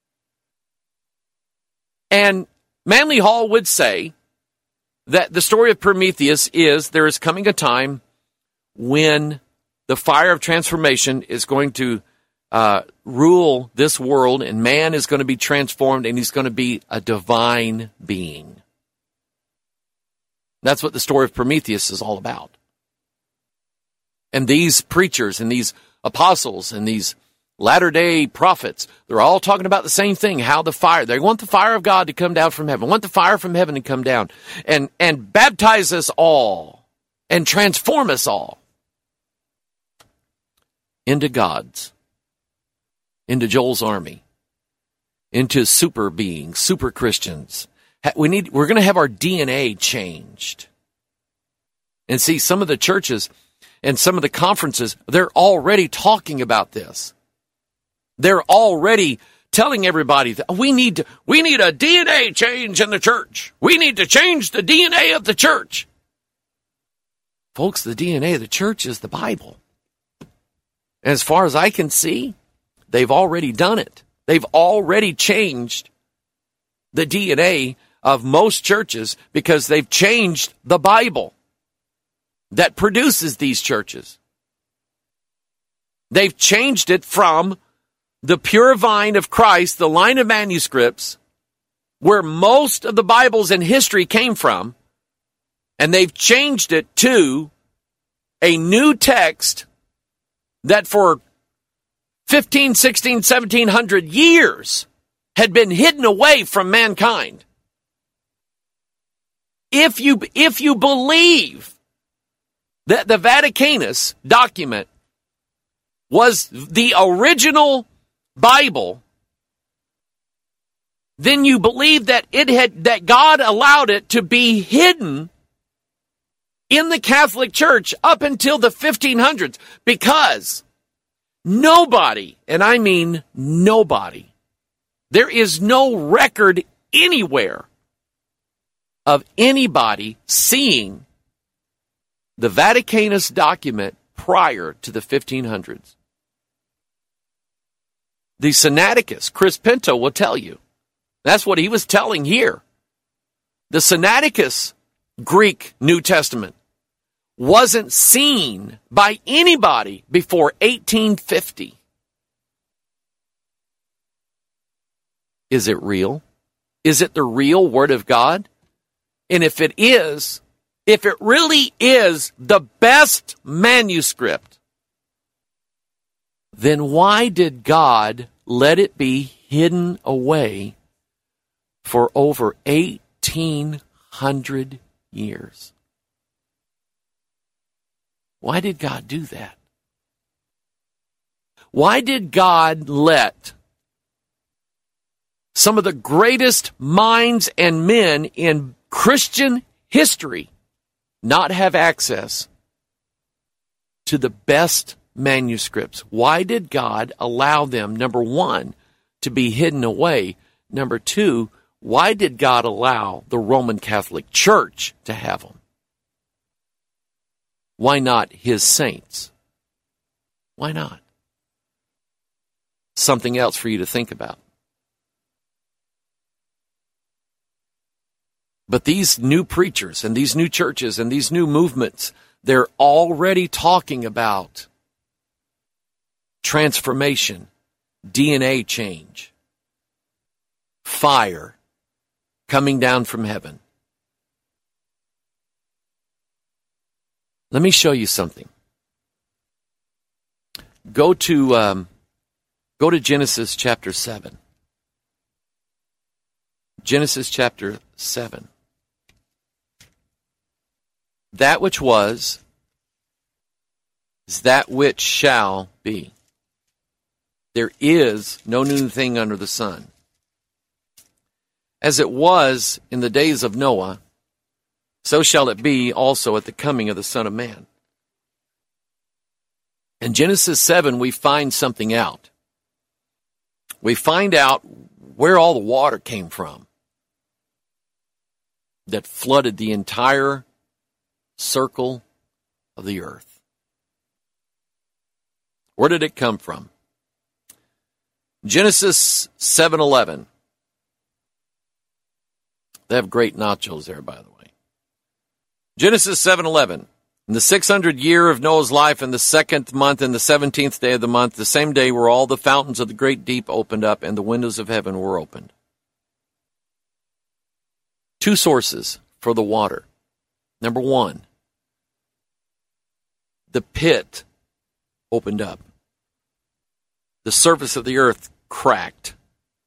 And Manly Hall would say that the story of Prometheus is there is coming a time when the fire of transformation is going to rule this world, and man is going to be transformed, and he's going to be a divine being. That's what the story of Prometheus is all about. And these preachers and these apostles and these Latter-day Prophets, they're all talking about the same thing, how the fire, they want the fire of God to come down from heaven, want the fire from heaven to come down and baptize us all and transform us all into gods, into Joel's army, into super beings, super Christians. We're going to have our DNA changed. And see, some of the churches and some of the conferences, they're already talking about this. They're already telling everybody that we need a DNA change in the church. We need to change the DNA of the church. Folks, the DNA of the church is the Bible. And as far as I can see, they've already done it. They've already changed the DNA of most churches because they've changed the Bible that produces these churches. They've changed it from the pure vine of Christ, the line of manuscripts, where most of the Bibles in history came from, and they've changed it to a new text that for 15, 16, 1700 years had been hidden away from mankind. If you believe that the Vaticanus document was the original Bible, then you believe that that God allowed it to be hidden in the Catholic Church up until the 1500s, because nobody, and I mean nobody, there is no record anywhere of anybody seeing the Vaticanus document prior to the 1500s. The Sinaiticus, Chris Pinto, will tell you. That's what he was telling here. The Sinaiticus Greek New Testament wasn't seen by anybody before 1850. Is it real? Is it the real Word of God? And if it really is the best manuscript, then why did God let it be hidden away for over 1,800 years? Why did God do that? Why did God let some of the greatest minds and men in Christian history not have access to the best manuscripts? Why did God allow them, number one, to be hidden away? Number two, why did God allow the Roman Catholic Church to have them? Why not his saints? Why not? Something else for you to think about. But these new preachers and these new churches and these new movements, they're already talking about transformation, DNA change, fire coming down from heaven. Let me show you something. Go to Genesis chapter 7. Genesis chapter 7. That which was is that which shall be. There is no new thing under the sun. As it was in the days of Noah, so shall it be also at the coming of the Son of Man. In Genesis 7, we find something out. We find out where all the water came from that flooded the entire circle of the earth. Where did it come from? Genesis 7:11. They have great nachos there, by the way. Genesis 7:11. In the 600th year of Noah's life, in the 2nd month, in the 17th day of the month, the same day were all the fountains of the great deep opened up, and the windows of heaven were opened. Two sources for the water. Number one, the pit opened up. The surface of the earth cracked.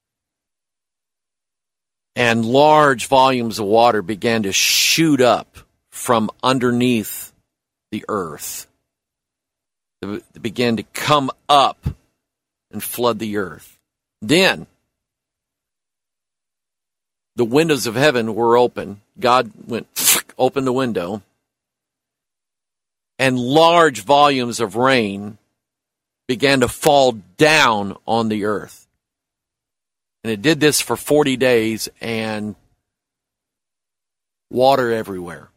And large volumes of water began to shoot up from underneath the earth. They began to come up and flood the earth. Then, the windows of heaven were open. God went, opened the window, and large volumes of rain began to fall down on the earth. And it did this for 40 days, and water everywhere.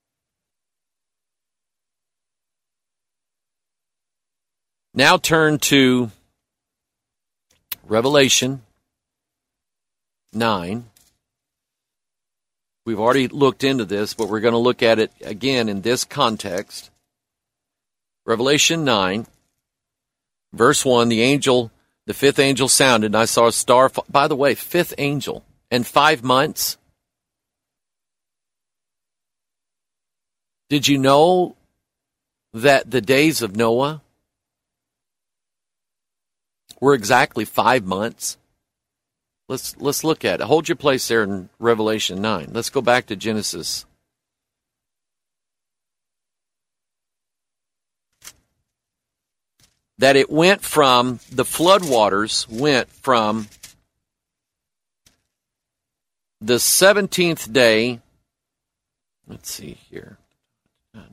Now turn to Revelation 9. We've already looked into this, but we're going to look at it again in this context. Revelation 9, verse 1, the fifth angel sounded, and I saw a star. By the way, fifth angel, and 5 months. Did you know that the days of Noah were exactly 5 months? Let's look at it. Hold your place there in Revelation 9. Let's go back to Genesis. That it went from, the floodwaters went from the 17th day. Let's see here.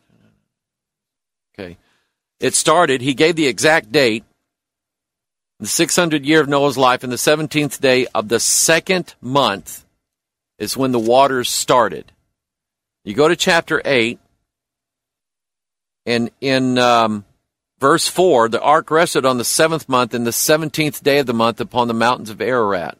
Okay. It started, he gave the exact date, the 600th year of Noah's life, and the 17th day of the second month is when the waters started. You go to chapter 8, and in verse 4, the ark rested on the 7th month and the 17th day of the month upon the mountains of Ararat.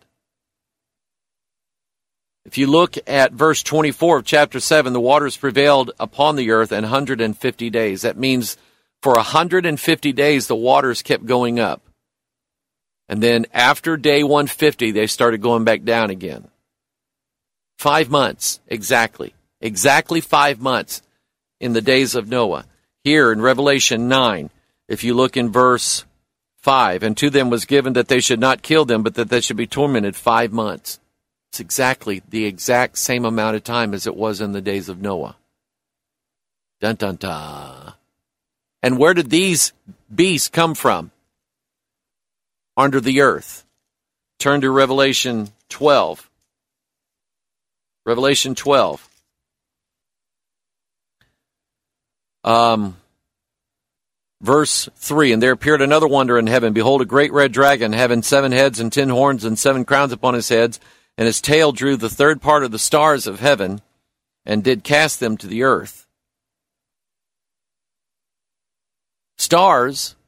If you look at verse 24 of chapter 7, the waters prevailed upon the earth 150 days. That means for 150 days, the waters kept going up. And then after day 150, they started going back down again. 5 months, exactly. Exactly 5 months in the days of Noah. Here in Revelation 9, if you look in verse 5, and to them was given that they should not kill them, but that they should be tormented 5 months. It's exactly the exact same amount of time as it was in the days of Noah. Dun, dun, dun. And where did these beasts come from? Under the earth. Turn to Revelation 12. Revelation 12. Verse 3, and there appeared another wonder in heaven. Behold, a great red dragon, having 7 heads and 10 horns and 7 crowns upon his heads, and his tail drew the third part of the stars of heaven, and did cast them to the earth. Stars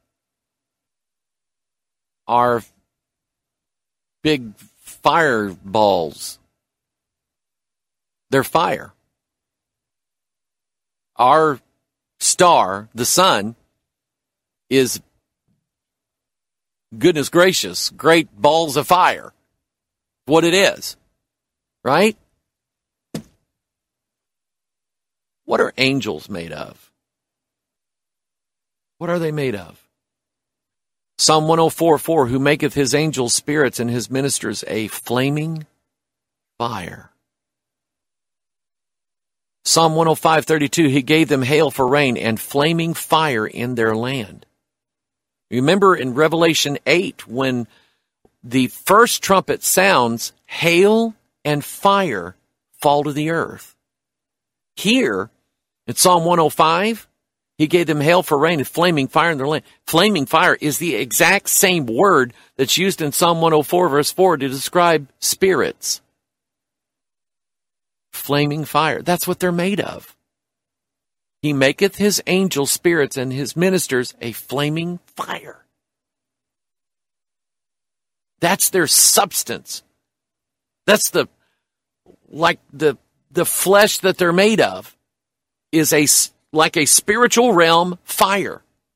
are big fireballs. They're fire. Our star, the sun, is, goodness gracious, great balls of fire. What it is, right? What are angels made of? What are they made of? Psalm 104:4, who maketh his angels spirits and his ministers a flaming fire. Psalm 105:32, he gave them hail for rain and flaming fire in their land. Remember in Revelation 8, when the first trumpet sounds, hail and fire fall to the earth. Here, in Psalm 105, he gave them hail for rain and flaming fire in their land. Flaming fire is the exact same word that's used in Psalm 104, verse 4, to describe spirits. Flaming fire. That's what they're made of. He maketh his angels spirits and his ministers a flaming fire. That's their substance. That's the flesh that they're made of is like a spiritual realm fire.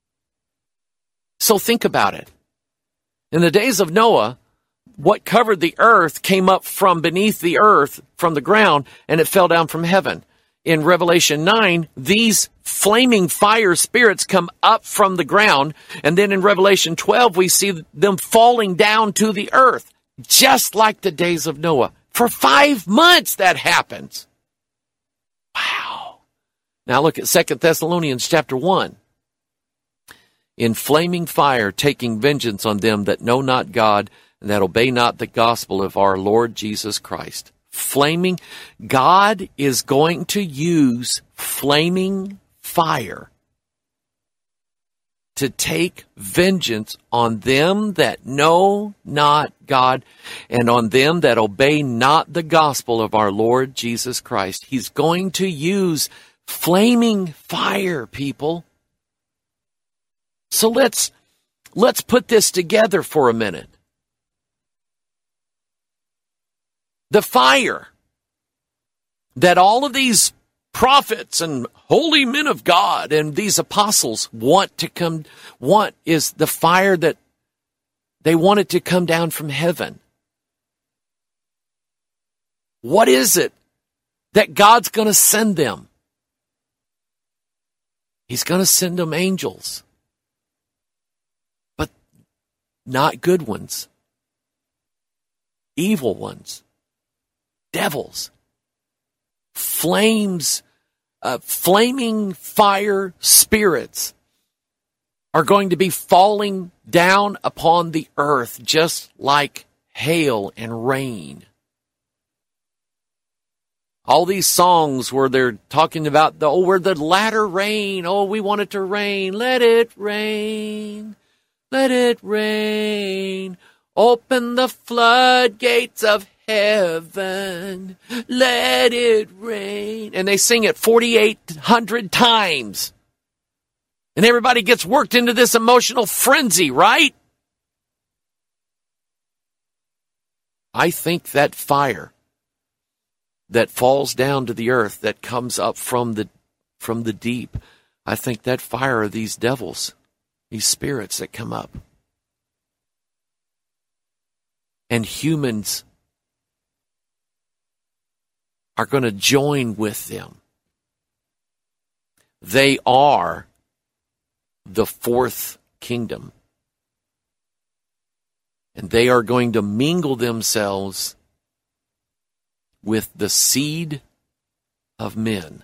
So think about it. In the days of Noah, what covered the earth came up from beneath the earth, from the ground, and it fell down from heaven. In Revelation 9, these flaming fire spirits come up from the ground, and then in Revelation 12, we see them falling down to the earth, just like the days of Noah. For 5 months that happens. Wow. Now look at 2 Thessalonians chapter 1. In flaming fire, taking vengeance on them that know not God, and that obey not the gospel of our Lord Jesus Christ. Flaming, God is going to use flaming fire to take vengeance on them that know not God and on them that obey not the gospel of our Lord Jesus Christ. He's going to use flaming fire, people. So let's put this together for a minute. The fire that all of these prophets and holy men of God and these apostles want is the fire that they want it to come down from heaven. What is it that God's going to send them? He's going to send them angels, but not good ones, evil ones. Devils, flames, flaming fire spirits are going to be falling down upon the earth just like hail and rain. All these songs where they're talking about, where the latter rain. Oh, we want it to rain. Let it rain. Let it rain. Open the floodgates of heaven. Let it rain. And they sing it 4,800 times. And everybody gets worked into this emotional frenzy, right? I think that fire that falls down to the earth, that comes up from the deep, I think that fire are these devils, these spirits that come up. And humans are going to join with them. They are the fourth kingdom. And they are going to mingle themselves with the seed of men.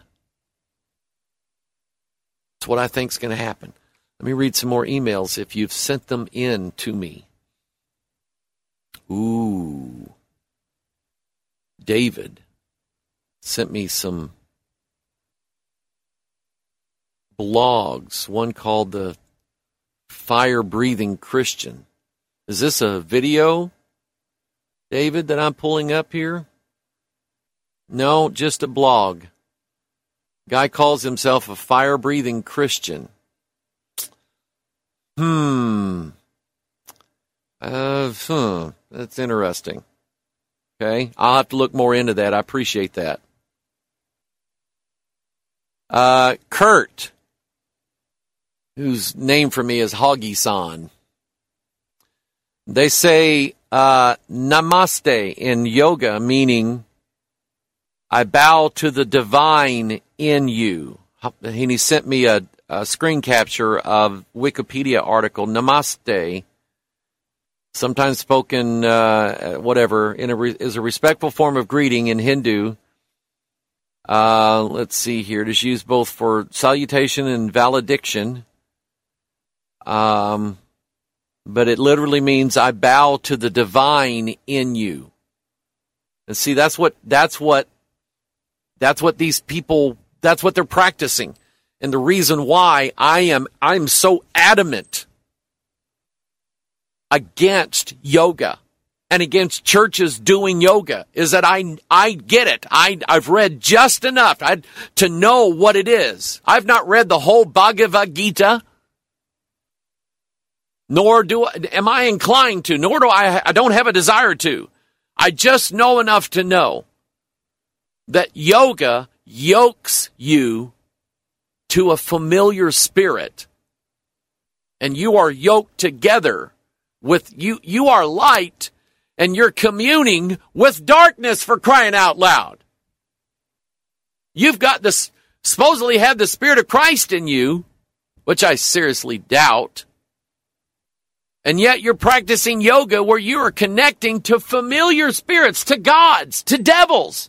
That's what I think is going to happen. Let me read some more emails if you've sent them in to me. Ooh. David sent me some blogs, one called the Fire Breathing Christian. Is this a video, David, that I'm pulling up here? No, just a blog. Guy calls himself a Fire Breathing Christian. That's interesting. Okay, I'll have to look more into that. I appreciate that. Kurt, whose name for me is Hoggy-san. They say namaste in yoga, meaning I bow to the divine in you. And he sent me a screen capture of Wikipedia article. Namaste, sometimes spoken, is a respectful form of greeting in Hindu. Let's see here. It is used both for salutation and valediction. But it literally means I bow to the divine in you. And see, that's what these people, that's what they're practicing. And the reason why I'm so adamant against yoga and against churches doing yoga is that I get it. I've read just enough to know what it is. I've not read the whole Bhagavad Gita, nor am I inclined to, nor I don't have a desire to. I just know enough to know that yoga yokes you to a familiar spirit, and you are yoked together with you. You are light, and you're communing with darkness, for crying out loud. You've got this, supposedly have the Spirit of Christ in you, which I seriously doubt. And yet you're practicing yoga where you are connecting to familiar spirits, to gods, to devils.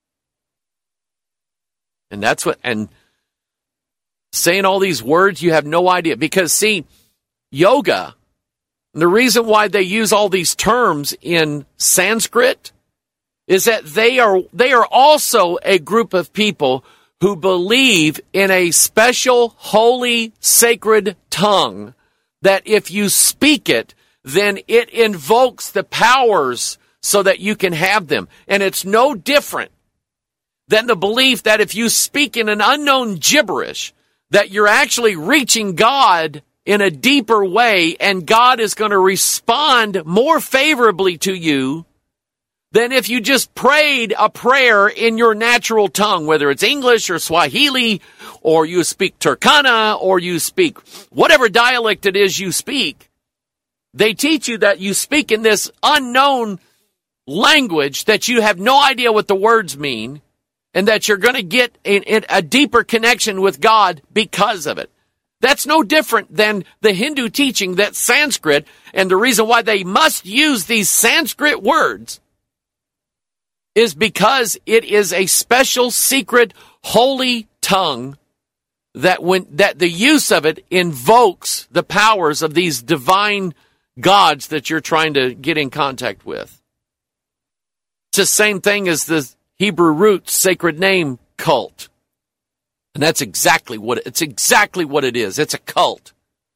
And that's and saying all these words, you have no idea. Because see, yoga, the reason why they use all these terms in Sanskrit is that they are also a group of people who believe in a special, holy, sacred tongue that if you speak it, then it invokes the powers so that you can have them. And it's no different than the belief that if you speak in an unknown gibberish, that you're actually reaching God in a deeper way, and God is going to respond more favorably to you than if you just prayed a prayer in your natural tongue, whether it's English or Swahili, or you speak Turkana, or you speak whatever dialect it is you speak. They teach you that you speak in this unknown language that you have no idea what the words mean, and that you're going to get in a deeper connection with God because of it. That's no different than the Hindu teaching that Sanskrit, and the reason why they must use these Sanskrit words is because it is a special, secret, holy tongue that the use of it invokes the powers of these divine gods that you're trying to get in contact with. It's the same thing as the Hebrew roots, sacred name, cult. And that's exactly what it is. It's a cult.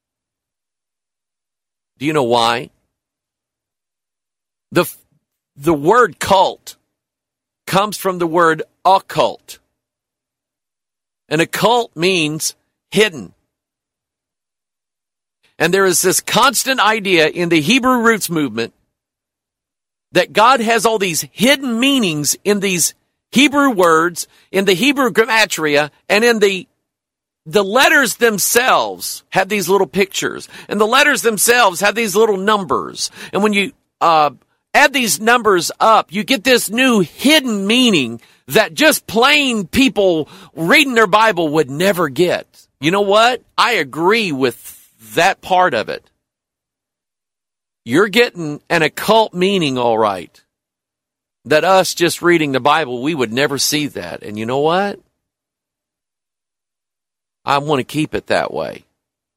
Do you know why? The word cult comes from the word occult. And occult means hidden. And there is this constant idea in the Hebrew roots movement that God has all these hidden meanings in these Hebrew words, in the Hebrew gematria, and in the letters themselves have these little pictures. And the letters themselves have these little numbers. And when you add these numbers up, you get this new hidden meaning that just plain people reading their Bible would never get. You know what? I agree with that part of it. You're getting an occult meaning, all right. That us just reading the Bible, we would never see that. And you know what? I want to keep it that way.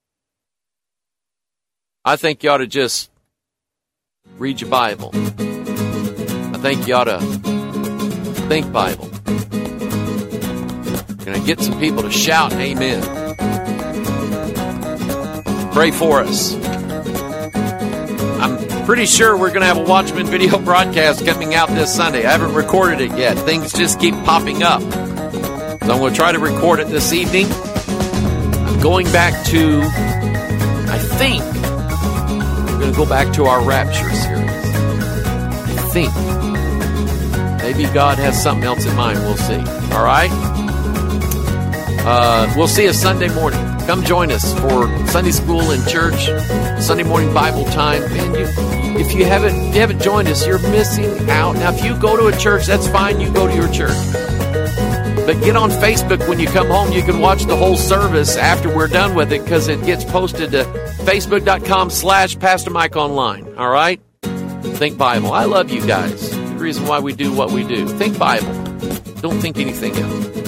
I think you ought to just read your Bible. I think you ought to think Bible. Can I get some people to shout amen? Pray for us. I'm pretty sure we're going to have a Watchman video broadcast coming out this Sunday. I haven't recorded it yet. Things just keep popping up. So I'm going to try to record it this evening. I'm going back to, I think, we're going to go back to our Rapture series. I think. Maybe God has something else in mind. We'll see. All right? We'll see you Sunday morning. Come join us for Sunday school and church, Sunday morning Bible time. Man, if you haven't joined us, you're missing out. Now, if you go to a church, that's fine. You go to your church. But get on Facebook when you come home. You can watch the whole service after we're done with it because it gets posted to Facebook.com/Pastor Mike Online. All right? Think Bible. I love you guys. The reason why we do what we do. Think Bible. Don't think anything else.